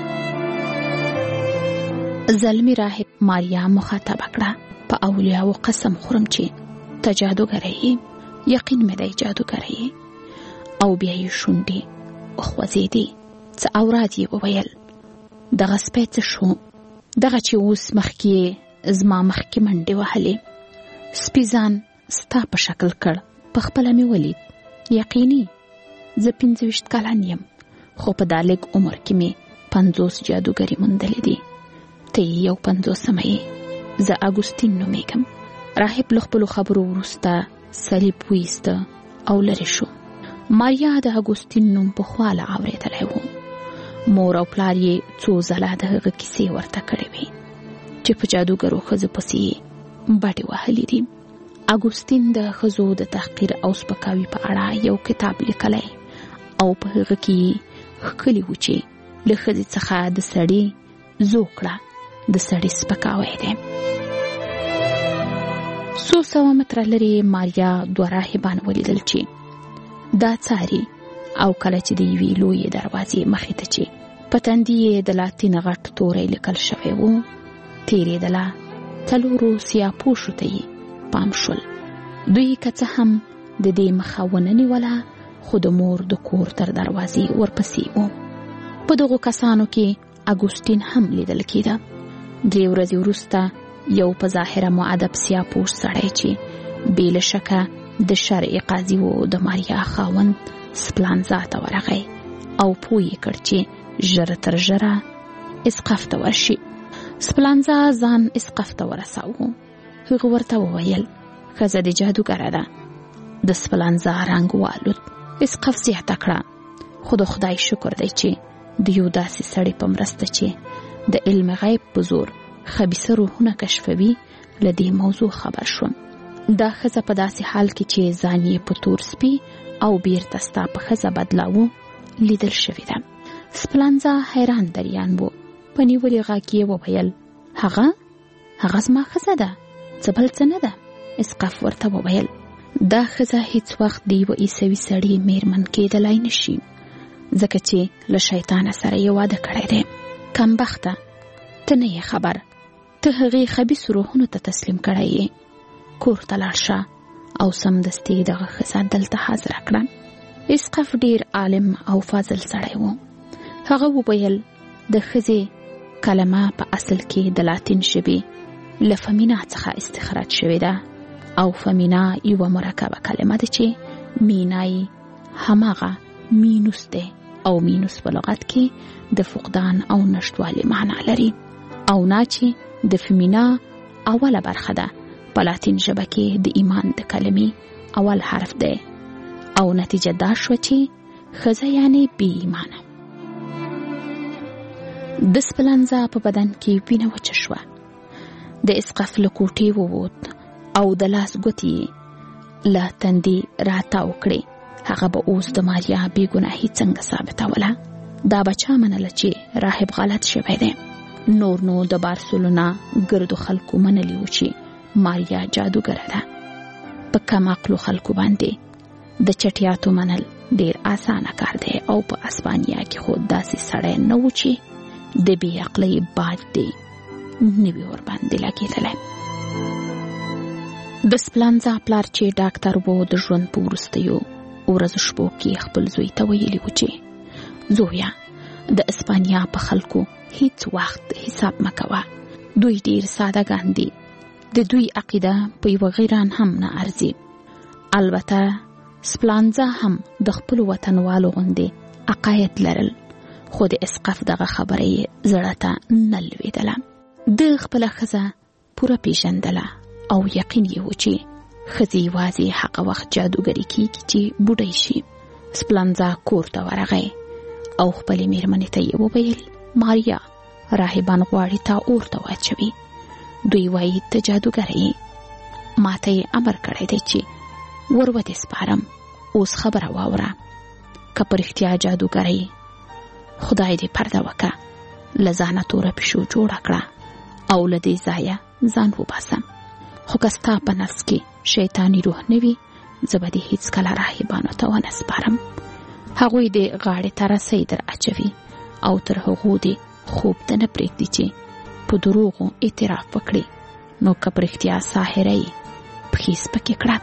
زلمی راهب ماریا مخاطبه کړه: په اولیاو قسم خورم چې ته جادوګره یې، یقین مې دی جادوګره یې. او بیا یې شونډې وخوځېدې. څه اوراد یې وویل: دغه سپی څه شو؟ دغه چې اوس مخکې زما مخکې منډې وهلې. سپي ځان ستا په شکل کړ، په خپله مې ولید. یقیني زه 25 کلن یم، خو په دا لږ عمر کې مې 50 جادوګرې موندلې دي. ته یې یو 50مه یې. زه اګوستین نومیږم. راهب له خپلو خبرو وروسته صلیب ویسته او لرې شو. ماریا د اګوستین نوم پخوا له اورېدلی و. مور او پلار یې څو ځله د هغه کیسې ورته کړې وې چې په جادوګرو ښځو پسې یې بډې وهلې دي. اګوستین د ښځو د تحقیر او سپکاوي په اړه یو کتاب لیکلی او په هغه کې ښکلي و چې له ښځې څخه د سړي زوکړه د سړي سپکاوی دی. 100 متره لرې ماریا 2 راهبان ولیدل چې دا څاري، او کله چې د یوې لویې دروازې مخې ته چې په تندي یې د لاتین غټ توری لیکل شوی و تېرېدله، 4 سیاپوشو ته یې پام شول. دوی که څه هم د دې مخه ونه نیوله، خو د مور د کور تر دروازې ورپسې و. په دغو کسانو کې اګوستین هم لیدل کېده. 3 ورځې وروسته یو په ظاهره مؤدب سیاپوش سړی چې بې له شکه د شرع قاضي و د ماریا خاوند سپلانزا ته ورغی او پوه یې کړ چې ژر تر ژره اسقف ته ورشي. سپلانزا ځان اسقف ته ورساوه. هغه ورته وویل: ښځه د جادوګره ده. د سپلانزا رنګ والوت. اسقف زیاته کړه: خو د خدای شکر دی چې د یو داسې سړي په مرسته چې د علم غیب په زور خبیثه روحونه کشفوي له دې موضوع خبر شوم. دا ښځه په داسې حال کې چې ځان یې په تور سپي او بیرته ستا په ښځه بدلاوه لیدل شوې ده. سپلانزا حیران دریان و. په نیولې غږ یې وویل: هغه زما ښځه ده، څه بل څه نه ده. اسقف ورته وویل: دا ښځه هیڅ وخت د یوه عیسوي سړي میرمن کېدلی نشي، ځکه چې له شیطانه سره یې واده کړی دی. کمبخته، ته نه یې خبر، ته هغې خبیثو روحونو ته تسلیم کړی یې. کور ته لاړ شه او سمدستي دغه ښځه دلته حاضره کړه. اسقف ډیر عالم او فاضل سړی و. هغه وویل: د ښځې کلمه په اصل کې د لاتین ژبې له فمینا څخه استخراج شوې ده او فمینا یو مرکبه کلمه ده چې مینای هماغه مینوس ده او مینوس په لغت کې د فقدان او نشټوالي معنا لري او نه چې د فمینا اوله برخه ده په لاتین ژبه کې د ایمان د کلمې اول حرف ده او نتیجه دا شو چې ښځه یعنی بی ایمانه. د سپلانزا په بدن کې وینه وچه شوه. د اسقف له کوټې ووت او د لاس ګوتې له تندې راتاو کړې. هغه به اوس د ماریا بې ګناهي څنګه ثابتوله؟ دا به چا منله چې راهب غلط شوی دی؟ نور نو د بارسلونا ګردو خلکو منلي وو چې ماریا جادوګره ده. په کم عقلو خلکو باندې د چټیاتو منل ډیر آسانه کار دی او په اسپانیا کې خو داسې سړی نه و چې د بې عقلۍ باج دی نه وي ورباندې لګېدلی. د سپلانزا پلار چې ډاکټر و د ژوند په وروستیو ورځو شپو کې خپل زوی ته ویلي و چې زویه د اسپانیا په خلکو هیڅ وخت حساب مه کوه. دوی ډیر سادهګان دي. د دوی عقیده په یوه غیران هم نه ارزي. البته سپلانزا هم د خپل وطنوالو غوندې عقاید لرل خو د اسقف دغه خبره یې زړه ته نه لوېدله. د خپله ښځه پوره پیژندله او یقین یې و چې ښځې یوازې هغه وخت جادوګري کېږي چې بوډۍ شي. سپلانزا کور ته ورغی او خپلې مېرمنې ته یې وویل ماریا راهبان غواړي تا اور ته واچوي. دوی وایي ته جادوګره یې. ما ته یې امر کړی دی چې ور ودې سپارم. اوس خبره واوره. که په رښتیا جادوګره یې خدای دې پرده وکړه. له ځانه توره پیشو جوړه کړه او له دې ځایه ځان وباسم. خو که ستا په نفس کې شیطاني روح نه وي زه به دې هېڅکله راهبانو ته ونه سپارم. هغوی دې غاړې ته رسۍ در اچوي او تر هغو دې خوب ته نه پرېږدي چې په دروغو اعتراف وکړي. نو که په رښتیا ساحره یې پښې سپکې کړه.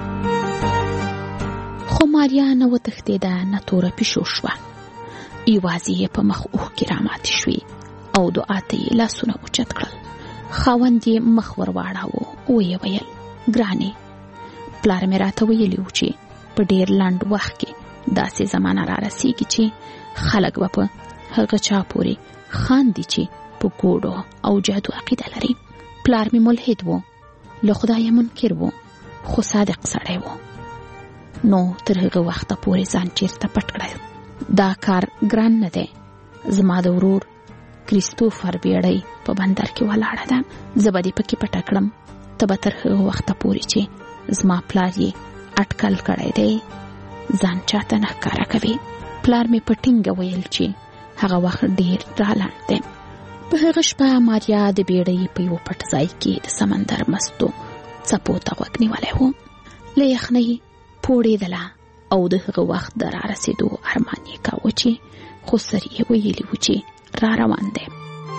خو ماریا نه وتښتېده نه توره پیشو شوه. یوازې یې په مخ اوښکې راماتې شوې او دعا ته یې لاسونه اوچت کړل. خاوند یې مخ ور واړاوه. ویې ویل ګرانې پلار مې راته ویلي و چې په ډېر لنډ وخت کې داسې زمانه را رسېږي چې خلک به په هغه چا پورې خاندي چې په ګوډو او جادو عقیده لري. پلار مې ملحد و له خدایه منکر و خو صادق سړی و. نو تر هغه وخته پورې ځان چیرته پټ کړی. دا کار ګران نه دی. زما د ورور کریستوفر بیړۍ په بندر کې ولاړه ده. زه به دې پکې پټه کړم. ته به تر هغه وخته پورې چې زما پلار یې اټکل کړی دی ځان چاته نه ښکاره کوي. پلار مې په ټینګه ویل چې هغه وخت ډېر رالاند دی. په هغه شپه ماریا د بیړۍ په یو پټ ځای کې د سمندر مستو څپو ته غوږ نیولی و. له یخنۍ پوړېدله او د هغه وخت د را رسېدو ارمان یې کاوه چې خو سر یې ویلي و چې را روان دی.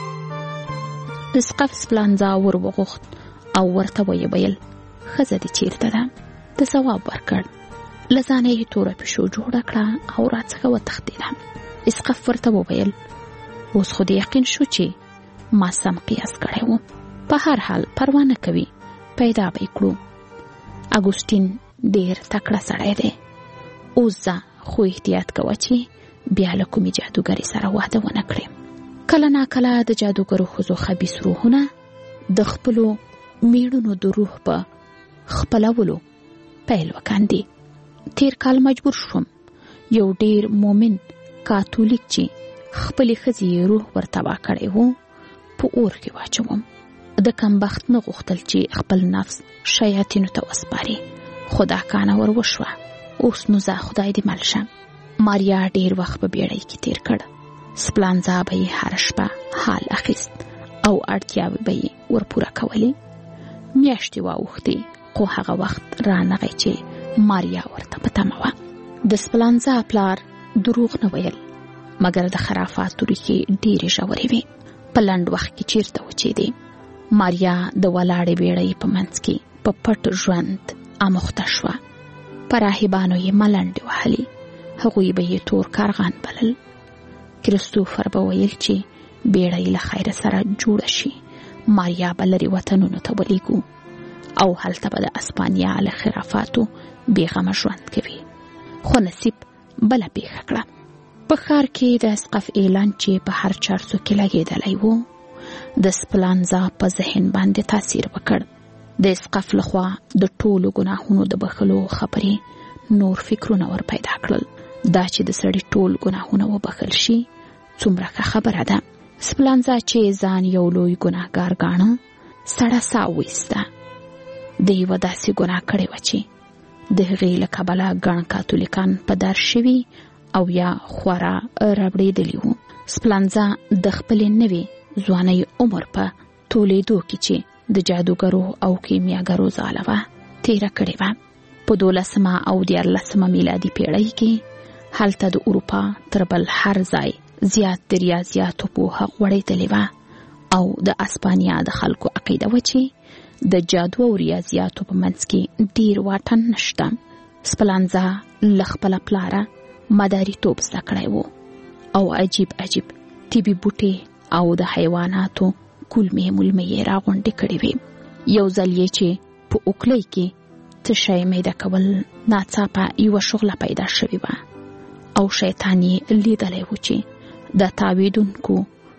اسقف سپلانزا ور وغوښت او ورته ویې ویل ښځه دې چېرته ده؟ د ځواب ورکړ. له ځانه یې توره پیشو جوړه کړه او راڅخه وتښتېده. اسقف ورته وویل اوس خو دې یقین شو چې ما سم قیاس کړی و. په هر حال پروا نه کوي پیدا به یې کړو. اګوستین ډېر تکړه سړی دی. اوس ځه خو احتیاط کوه چې بیا له کومې جادوګرې سره واده ونه کړې. کله ناکله د جادوګرو ښځو خبیث روحونه د خپلو میړونو د روح په خپلولو پیل وکاندي. تیر کال مجبور شوم یو ډیر مومن کاتولیک چې خپلې ښځې روح ورتبا کړی و په اور کې واچوم. د کمبخت نه غوښتل چې خپل نفس شیاطینو ته وسپاري. خو دا کانه ور وشوه. اوس نو زه خدای دې مل شه. ماریا ډیر وخت په بیړۍ کې تیر کړ. سپلانزا به یې هره شپه حال اخیست او اړتیاوې به یې ورپوره کولې. میاشتې واوښتې خو هغه وخت رانغی چې ماریا ورته په تمه وه. د سپلانزا پلار دروغ نه ویل مګر د خرافاتو ریښې ډېرې ژورې وې. په لنډ وخت کې چیرته وچېدې. ماریا د ولاړې بیړۍ په منځ کې په پټ ژوند اموخته شوه. په راهبانو یې ملنډې وهلې. هغوی به یې تور کارغان بلل. کریستوفر به ویل چې بیړۍ له خیره سره جوړه شي ماریا به لرې وطنونو ته ولیږو او هلته به د اسپانیا له خرافاتو بېغمه ژوند کوي. خو نصیب بله پېښه کړه. په ښار کې د اسقف اعلان چې په هر چارڅو کې لګېدلی و د سپلانزا په ذهن باندې تاثیر وکړ. د اسقف لخوا د ټولو ګناهونو د بخښلو خبرې نور فکرونه ور پیدا کړل. دا چې د سړي ټول ګناهونه وبخښل شي څومره ښه خبره ده. سپلانزا چې ځان یو لوی ګناهګار ګاڼه سړه ساه وایسته. د یوه داسې ګناه کړې وه چې د هغې له کبله ګڼ کاتولیکان په دار شوي او یا خورا ربړېدلي وو. سپلانزا د خپلې نوې ځوانۍ عمر په تولیدو کې چې د جادوګرو او کیمیاګرو ځاله وه تېره کړې وه. په 12 او 14 میلادي پیړۍ کې هلته د اروپا تر بل هر ځای زیات د ریاضیاتو پوهه غوړېدلې وه او د اسپانیا د خلکو عقیده وه چې د جادو او ریاضیاتو په منځ کې ډیر واټن نشته. سپلانزا له خپله پلاره مداریتوب زده کړی و او عجیب طبي بوټي او د حیواناتو کولمې مولمې یې راغونډې کړې وې. یو ځل یې چې په اوکلۍ کې څه شی میده کول ناڅاپه یوه شغله پیدا شوې وه او شیطان یې لیدلی و چې د تاویدونکو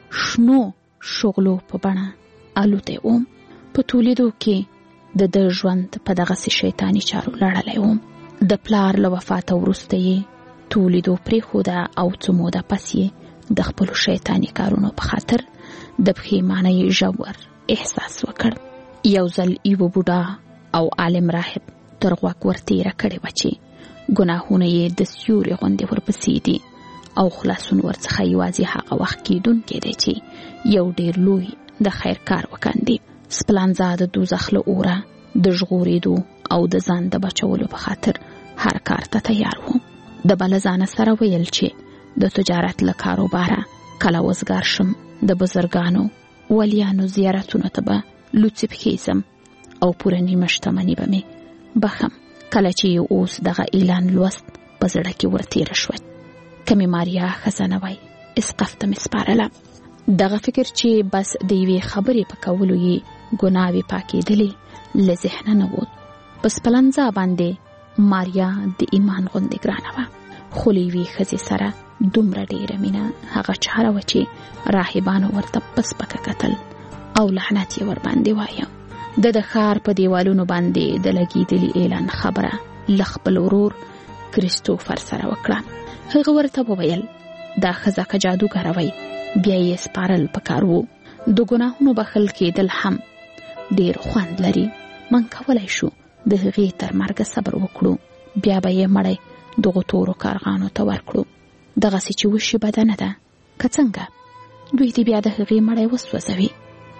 شنو شغلو په بڼه الوتی و. په تولیدو کې د ژوند په دغسې شیطاني چارو لړلی و. د پلار له وفاته وروسته یې تولیدو پرېښوده او څه موده پس یې د خپلو شیطاني کارونو په خاطر د پښیمانۍ ژور احساس وکړ. یو ځل یوه بوډا او عالم راهب تر غوږ ورتېره کړې وه چې ګناهونه یې د سیوري غوندې ورپسې دي او خلاصون ورڅخه یوازې هغه وخت کېدونکی دی چې یو ډېر لوی د خیر کار وکاندي. سپلانزا د دوزخ له اوره د ژغورېدو او د ځان د بچولو په خاطر هر کار ته تیار و. د بله ځانه سره ویل چې د تجارت له کاروباره کله وزګار شم د بزرګانو ولیانو زیارتونو ته به لوڅې پښې ځم او پوره نیمه شتمني به مې بخم. کله چې یو اوس دغه اعلان لوست په زړه کې ورتېره شوه. که مې ماریا ښځه نه وای اسقف ته مې سپارله. دغه فکر چې بس د یوې خبرې په کولو یې ګناوې پاکېدلې له ذهنه نه ووت. په سپلانزا باندې ماریا د ایمان غوندې ګرانه وه، خو له یوې ښځې سره دومره ډېره مینه هغه چاره وه چې راهبانو ورته په سپکه کتل او لعنت یې ورباندې وایه. د ښار په دیوالونو باندې د لګېدلي اعلان خبره له خپل ورور کریستوفر سره وکړه. هغه ورته وویل دا ښځه که جادوګره وی بیا یې سپارل پکار وو. د ګناهونو بخښل کېدل هم ډېر خوند لري. من کولی شو د هغې تر مرګه صبر وکړو، بیا به یې مړی دغو تورو کارغانو ته ورکړو. دغسې چې وشي بده نه ده، که څنګه دوی دې بیا د هغې مړی وسوځوي.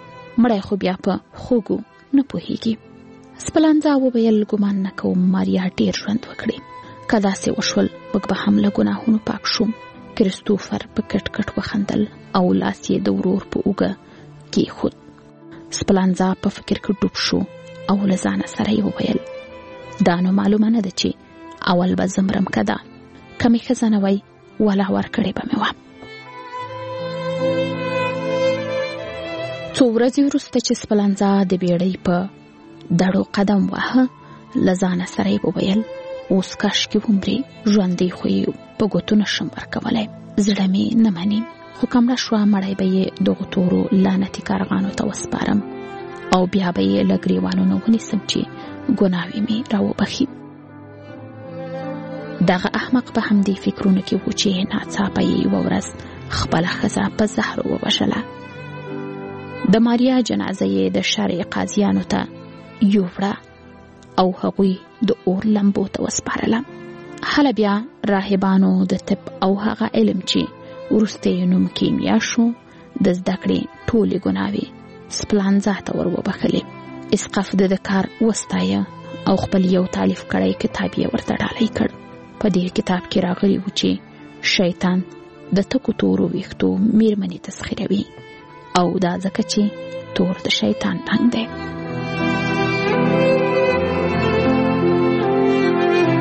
مړی خو بیا په خوږو نه پوهېږي. سپلانزا وویل ګمان نه کوم ماریا ډېر ژوند وکړي. که داسې وشول موږ به هم له ګناهونو پاک شو. کریستوفر په کټ کټ وخندل او لاس یې د ورور په اوږه کېښود. سپلانزا په فکر کې ډوب شو او له ځانه سره یې وویل دا نو معلومه نه ده چې اول به زه مرم که ده که مې ښځه نه وی ولا ورکړې به مې وه. څو ورځې وروسته چې سپلانزا د بیړۍ په دړو قدم واهه له ځانه سره یې وویل اوس کاشکې ومرې ژوندی خو یې په ګوتو نشم ورکولی. زړه مې نه مني، خو که مړه شوه مړی به یې دغو تورو لعنتي کارغانو ته وسپارم او بیا به یې له ګریوانونو ونیسم چې ګناوې مې راوبخي. دغه احمق په همدې فکرونو کې و چې ناڅاپه یې یوه ورځ خپله ښځه په زهرو ووژله. د ماریا جنازه یې د شرع قاضیانو ته یووړه او هغوی د اور لمبو ته وسپارله. هله بیا راهبانو د طب او هغه علم چې وروسته یې نوم کیمیا شو د زده کړې ټولې ګناوې سپلانزا ته ور وبخلې. اسقف د کار وستایه او خپل یو تالیف کړی کتاب یې ورته ډالۍ کړ. په دې کتاب کې راغلی و چې شیطان د تکو تورو ویښتو میرمنې تسخیروي او دا ځکه چې تور د شیطان رنګ دی.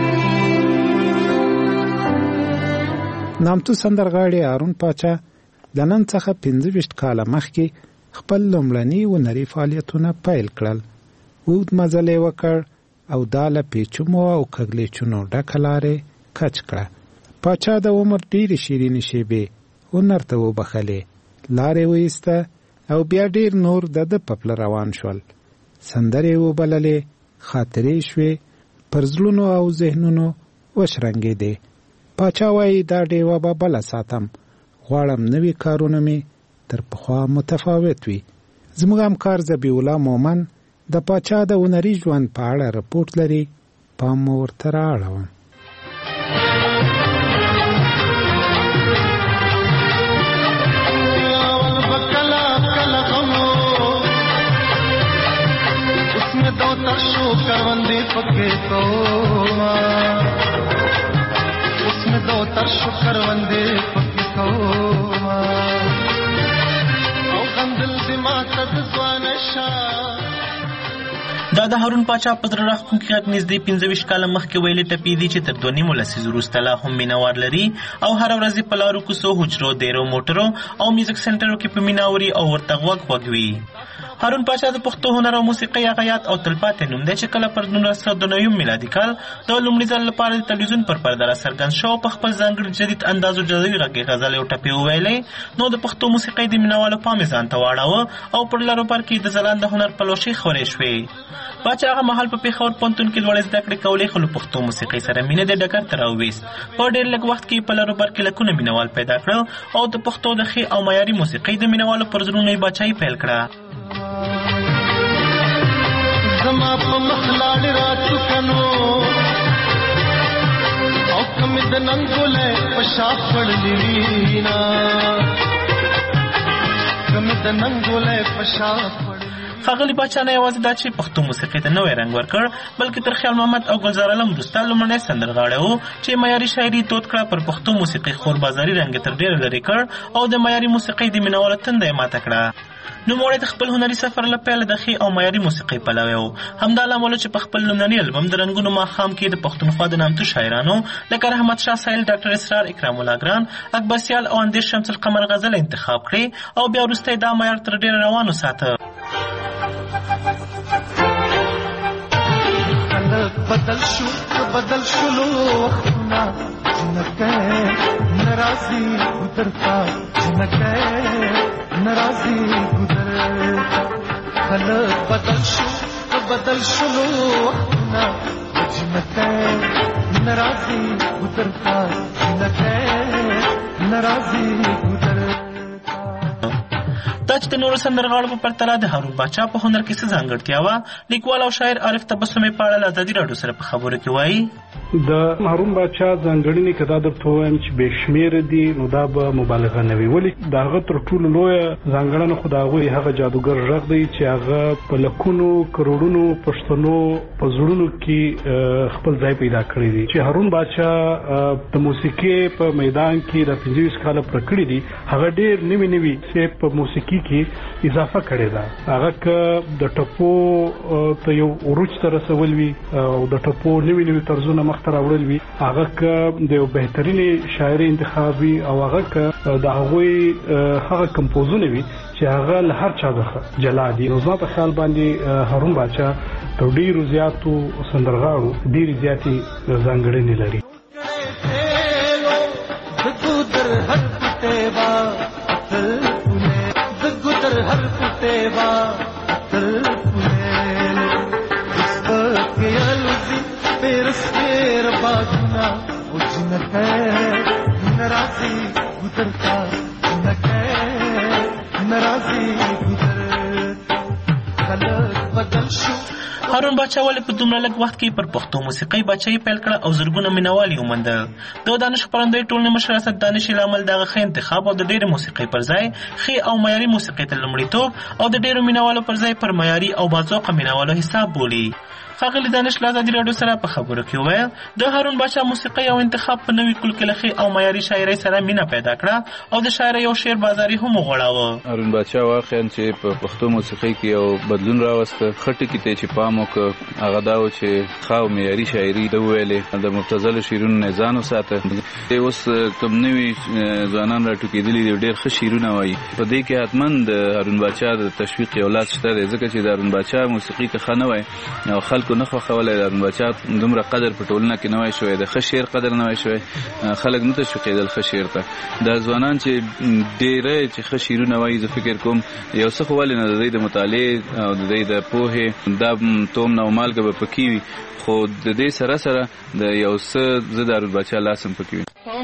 نامتو سندرغاړي هارون پاچا د نن څخه 25 کاله مخکې خپل لومړني هنري فعالیتونه پیل کړل. اوږد مزل یې وکړ او دا له پیچومو او کږلېچونو ډکه لارې کچ کړه. پاچا د عمر ډېرې شیرینې شېبې هنر ته وبخلې، لارې وایسته او بیا ډېر نور د ده په پله روان شول. سندرې وبللې، خاطرې شوې، پر زړونو او ذهنونو وشرنګېدې. پاچا وایي دا ډېوه به بله ساتم، غواړم نوي کارونه مې تر پخوا متفاوت وي. زموږ همکار ذبیح الله مومن د پاچا د هنري ژوند په اړه رپورټ لري، پام مو ورته رااړوم. دا د هارون پاچا په زړه راښکونکي غږ نږدې 25 کاله مخکې ویلې ټپې دي چې تر 2.5 لسیزو وروسته لا هم مینوار لري او هره ورځ په لارو کوڅو، حجرو، دیرو، موټرو او میوزیک سنټرو کې په مینه اوري او ورته غوږ وي. هارون پاچا د پښتو هنر او موسیقۍ هغه یاد او تلپاتې نوم دی چې کله پر 1999 میلادي کال د لومړي ځل لپاره د تلویزیون پر پرده راڅرګند شو په خپل ځانګړي جدید انداز او جادوي غږ کې غزل او ټپې وویلې، نو د پښتو موسیقۍ د مینوالو پام یې ځان ته واړاوه او پر لارو بر کې د ځلانده هنر پلوشې خورې شوې. پاچا هغه مهال په پېښور پوهنتون کې لوړې زده کړې کولې، خو له پښتو موسیقۍ سره مینه د ډګر ته راوویست. په ډېر لږ وخت کې په لارو بر کې لکونه مینوال پیدا کړل او د پښتو د ښې او معیاري موسیقۍ د مینوالو پر زړونو یې باچایي پیل کړه. زما په مخ لاړې راڅوکنو او کمې د ننګولې په شا پړلې وینا، کمې د ننګولې په شا پړلې. ښاغلي پاچا نه یوازې دا چې پښتو موسیقۍ ته نوی رنګ ورکړ، بلکې تر خیال محمد او ګلزار عالم وروسته لومړنی سندرغاړی و چې معیاري شاعري دود کړه. پر پښتو موسیقۍ خور بازاري رنګ تر ډېره لرې کړ او د معیاري موسیقۍ د مینوالو تنده یې ماته کړه. نوموړی د خپل هنري سفر له پیله د ښې او معیاري موسیقۍ پلوی و. همدا لامل چې په خپل لومړني البم د رنګونو ماښام کې د پښتونخوا د نامتو شاعرانو لکه رحمت شاه سایل، ډاکټر اسرار، اکرام الله ګران، اکبر سیال او اندیش شمس القمر غزل انتخاب کړې او بیا وروسته دا معیار تر ډېره روان وساته. بدل شو بدل شلو وختونه جنکه ناراضي ګذرتا، جنکه ناراضي ګذرتا، خلک بدل شو بدل شلو وختونه جنکه ناراضي ګذرتا، جنکه ناراضي ګذرتا. دا چې د نورو سندرغاړو په پرتله د هارون پاچا په هنر کې څه ځانګړتیا وه، لیکوال او شاعر عارف تبسمي په اړه له ازادي راډیو سره په خبرو کې وایي. د هارون پاچا ځانګړنې که دا درته ووایم چې بې شمېره دي نو دا به مبالغه نه وي، ولې د هغه تر ټولو لویه ځانګړنه خو د هغوی هغه جادوګر غږ دی چې هغه په لکونو کروڑونو پښتنو په زړونو کې خپل ځای پیدا کړی دی. چې هارون پاچا د موسیقۍ په میدان کې د 25 کاله پوره کړي دي، هغه ډېر نوي نوي څه په موسیقي کې اضافه کړې ده. هغه که د ټپو ته یو عروج ته رسول وي او د ټپو نوي نوي طرزونه مخ ته راوړل وي، هغه که د یو بهترینې شاعري انتخاب وي او هغه که د هغوی هغه کمپوزونه وي چې هغه له هر چا څخه جلا دي. نو زما په خیال باندې هارون پاچا تر ډېرو زیاتو سندرغاړو ډېرې زیاتې ځانګړنې لري. هارون پاچا ولې په دومره لږ وخت کې پر پښتو موسیقۍ باچایي پیل کړه او زرګونه مینوال یې وموندل؟ د دانش خپرندوی ټولنې مشر اسد دانشي له امله دغه ښه انتخاب او د ډېرې موسیقۍ پر ځای ښې او معیاري موسیقۍ ته لومړیتوب او د ډېرو مینوالو پر ځای پر معیاري او باذوقه مینوالو حساب بولي. ښاغلي دانش له ازادي راډیو سره په خبرو کې وویل د هارون پاچا موسیقۍ او انتخاب په نوي کل کې له ښې او معیاري شاعرۍ سره مینه پیدا کړه او د شاعرۍ او شعر بازاري هم وغوړاوه. هارون پاچا واقعا چې په پښتو موسیقۍ کې یو بدلون راوسته، ښه ټکي ته چې پام هم وکړ هغه دا و چې ښه او معیاري شاعري ده وویلې د مبتذلو شعرونو نه ځان وساته. اوس کوم نوي ځوانان راټوکېدلي دي ډېر ښه شعرونه وایي. په دې کې حتما د هارون باچا د تشویق یو لاس شته دی ځکه چې د هارون باچا موسیقي که ښه نه وای او خلکو نه خوښولی د هارون باچا دومره قدر په ټولنه کې نه وای شوی د ښه شعر قدر نه وای شوی خلک نه تشویقېدل ښه شعر ته. دا ځوانان چې ډېری چې ښه شعرونه وایي زه فکر کوم یو څه خو ولې نه د دوی د مطالعې او د دوی د پوهې دا تومنه او مالګه به پکې وي خو د دې سره سره د یو څه زه د هارون باچا لاس هم پکې وي.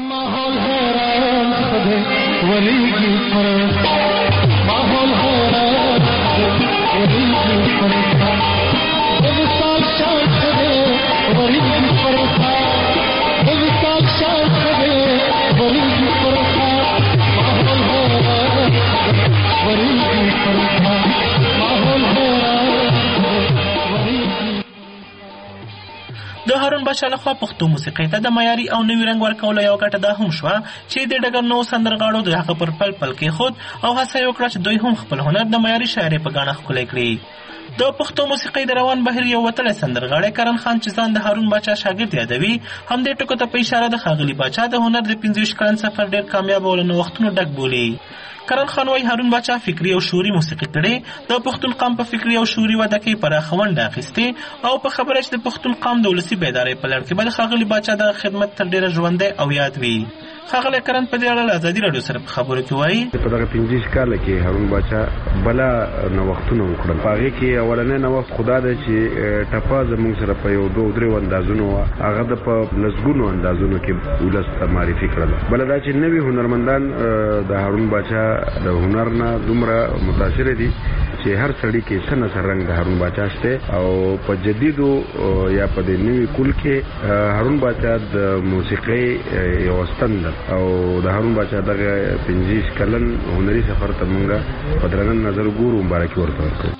د هارون باچا لخوا پښتو موسیقۍ ته د معیاري او نوي رنګ ورکولو یو ګټه دا هم شوه چې د ډګر نوو سندرغاړو د هغه پر پل پل کېښود او هڅه یې وکړه چې دوی هم خپل هنر د معیاري شاعرۍ په ګاڼه ښکلی کړي. د پښتو موسیقۍ د روان بهیر یو وتلی سندرغاړی کرن خان چې ځان د هارون باچا شاګرد یادوي همدې ټکو ته په اشاره د ښاغلي باچا د هنر د 25 کلن سفر ډېر کامیاب او له نوښتونو ډک بولي. کرن خان وايي هارون باچا فکري او شعوري موسیقي کړي د پښتون قام په فکري او شعوري وده کې پراخه ونډه اخیستې او په خبره چې د پښتون قام د ولسي بیدارۍ په لړ کې به د ښاغلي باچا د خدمت تر ډېره ژوندی او یاد وي. ښاغلی کرن په دې اړه له ازادي راډیو سره په خبرو کې وایي په دغه 15 کاله کې هارون باچا بله نوښتونه وکړل. په هغې کې اولنی نوښت خو دا دی چې ټپه زموږ سره په یو 2-3 اندازونو وه هغه د په لسګونو اندازونو کې ولس ته معرفي کړله. بله دا چې نوي هنرمندان د هارون باچا د هنر نه دومره متاثره دي چې هر سړي کې څه نه څه رنګ د هارون باچا شته او په جدیدو یا په دې نوي کول کې هارون باچا د موسیقۍ یو ستن ده او د هارون باچا دغه 15 کلن هنري سفر ته مونږ په درنه نظر ګورو مبارکي ورته ورکوو.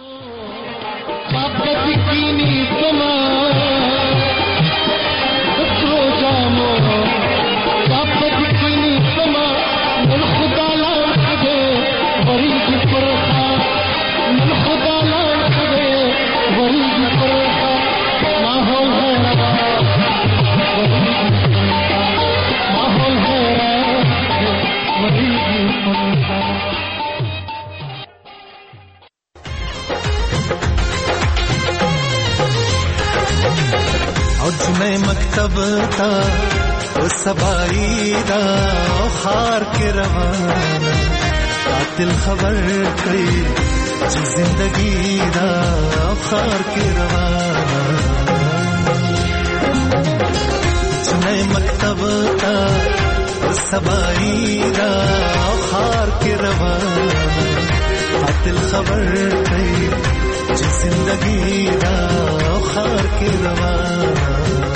مکتب تا او سبائی دا او خار کے روانہ قاتل خبر کئی چی زندگی دا او خار کے روانہ چنے مکتب تا او سبائی دا او خار کے روانہ قاتل خبر کئی چی زندگی دا او خار کے روانہ.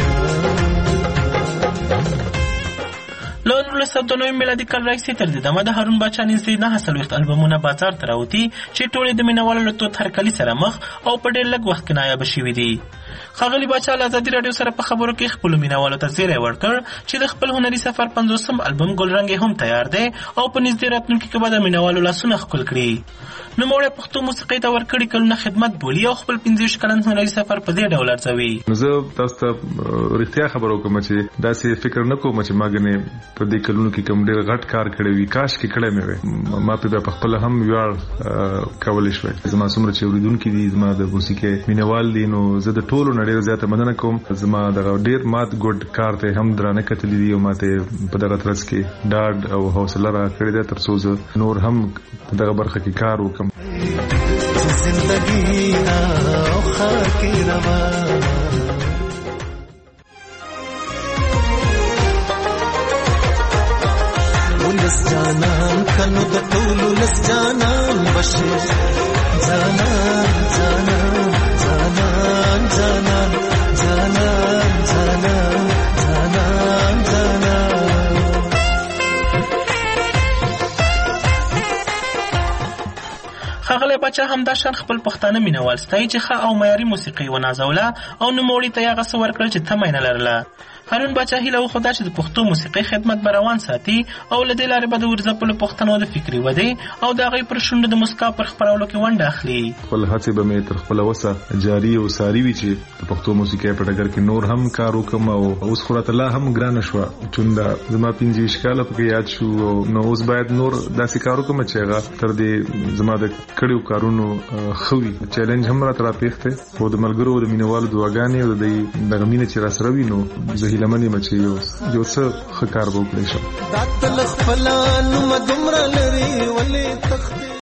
له 1990 میلادي کال راهیسې تر دې دمه د هارون باچا نږدې 9 البومونه بازار ته راوتي چې ټولې د مینوالو له تود هرکلي سره مخ او په ډېر لږ وخت کې نایابه شوي دي. ښاغلي باچا له ازادي راډیو سره په خبرو کې خپلو مینوالو ته زیری ورکړ چې د خپل هنري سفر 50م البوم ګلرنګ هم تیار دی او په نږدې راتلونکي کې به د مینوالو لاسونه ښکل کړي. نوموړی پښتو موسیقۍ ته ورکړي کلونه خدمت بولي او خپل 15 کلن هنري سفر په دې ډول ارزوي. زه تاسو ته رښتیا خبرو کوم چې داسې فکر نه کوم چې ما ګنې په دې کلونو کې کوم ډېر غټ کار کړی وي کاش کې کړی مې وي ما په خپل هم ویاړ کولی شوی. زما څومره چې اوریدونکي دي زما د موسیقۍ مینوال دي نو زه د ټولو نه ډېره زیاته مننه کوم. زما دغه ډېر مات ګډ کار ته هم درانه کتلي دي او ماته په دغه ترڅ کې ډاډ او حوصله راکړې ده تر څو زه نور هم په دغه برخه کې کار وکړم. زندگی او خاکی روان ولس جانان کنو د ټول ولس جانان بشیر جانان جانان جانان جانان جانان جانان جانان جانان. ښاغلی باچا همدا شان خپل پښتانه مینوال ستایي چې ښه او معیاري موسیقي ونازوله او نوموړي ته یې هغه څه ورکړل چې تمه یې نه لرله. هارون باچا هیله وښوده چې د پښتو موسیقۍ خدمت به روان ساتي او له دې لارې به د ورځپلو پښتنو د فکري ودې او د هغوی پر شونډو د مسکا پر خپرولو کې ونډه اخلي. خپل هڅې به مې تر خپله وسه جاري او ساري وي چې د پښتو موسیقۍ په ډګر کې نور هم کار وکړم او اوس خو راته لا هم ګرانه شوه چونده زما 25 کاله پکې یاد شو نو اوس باید نور داسې کار وکړم چې هغه تر دې زما د کړیو کارونو ښه وي. چیلنج هم راته راپېښ دی خو د ملګرو او د مینوالو دعاګانې او د دغه مینه چې راسره وي نو زه هیله من یم چې یو څه ښه کار به وکړی شم.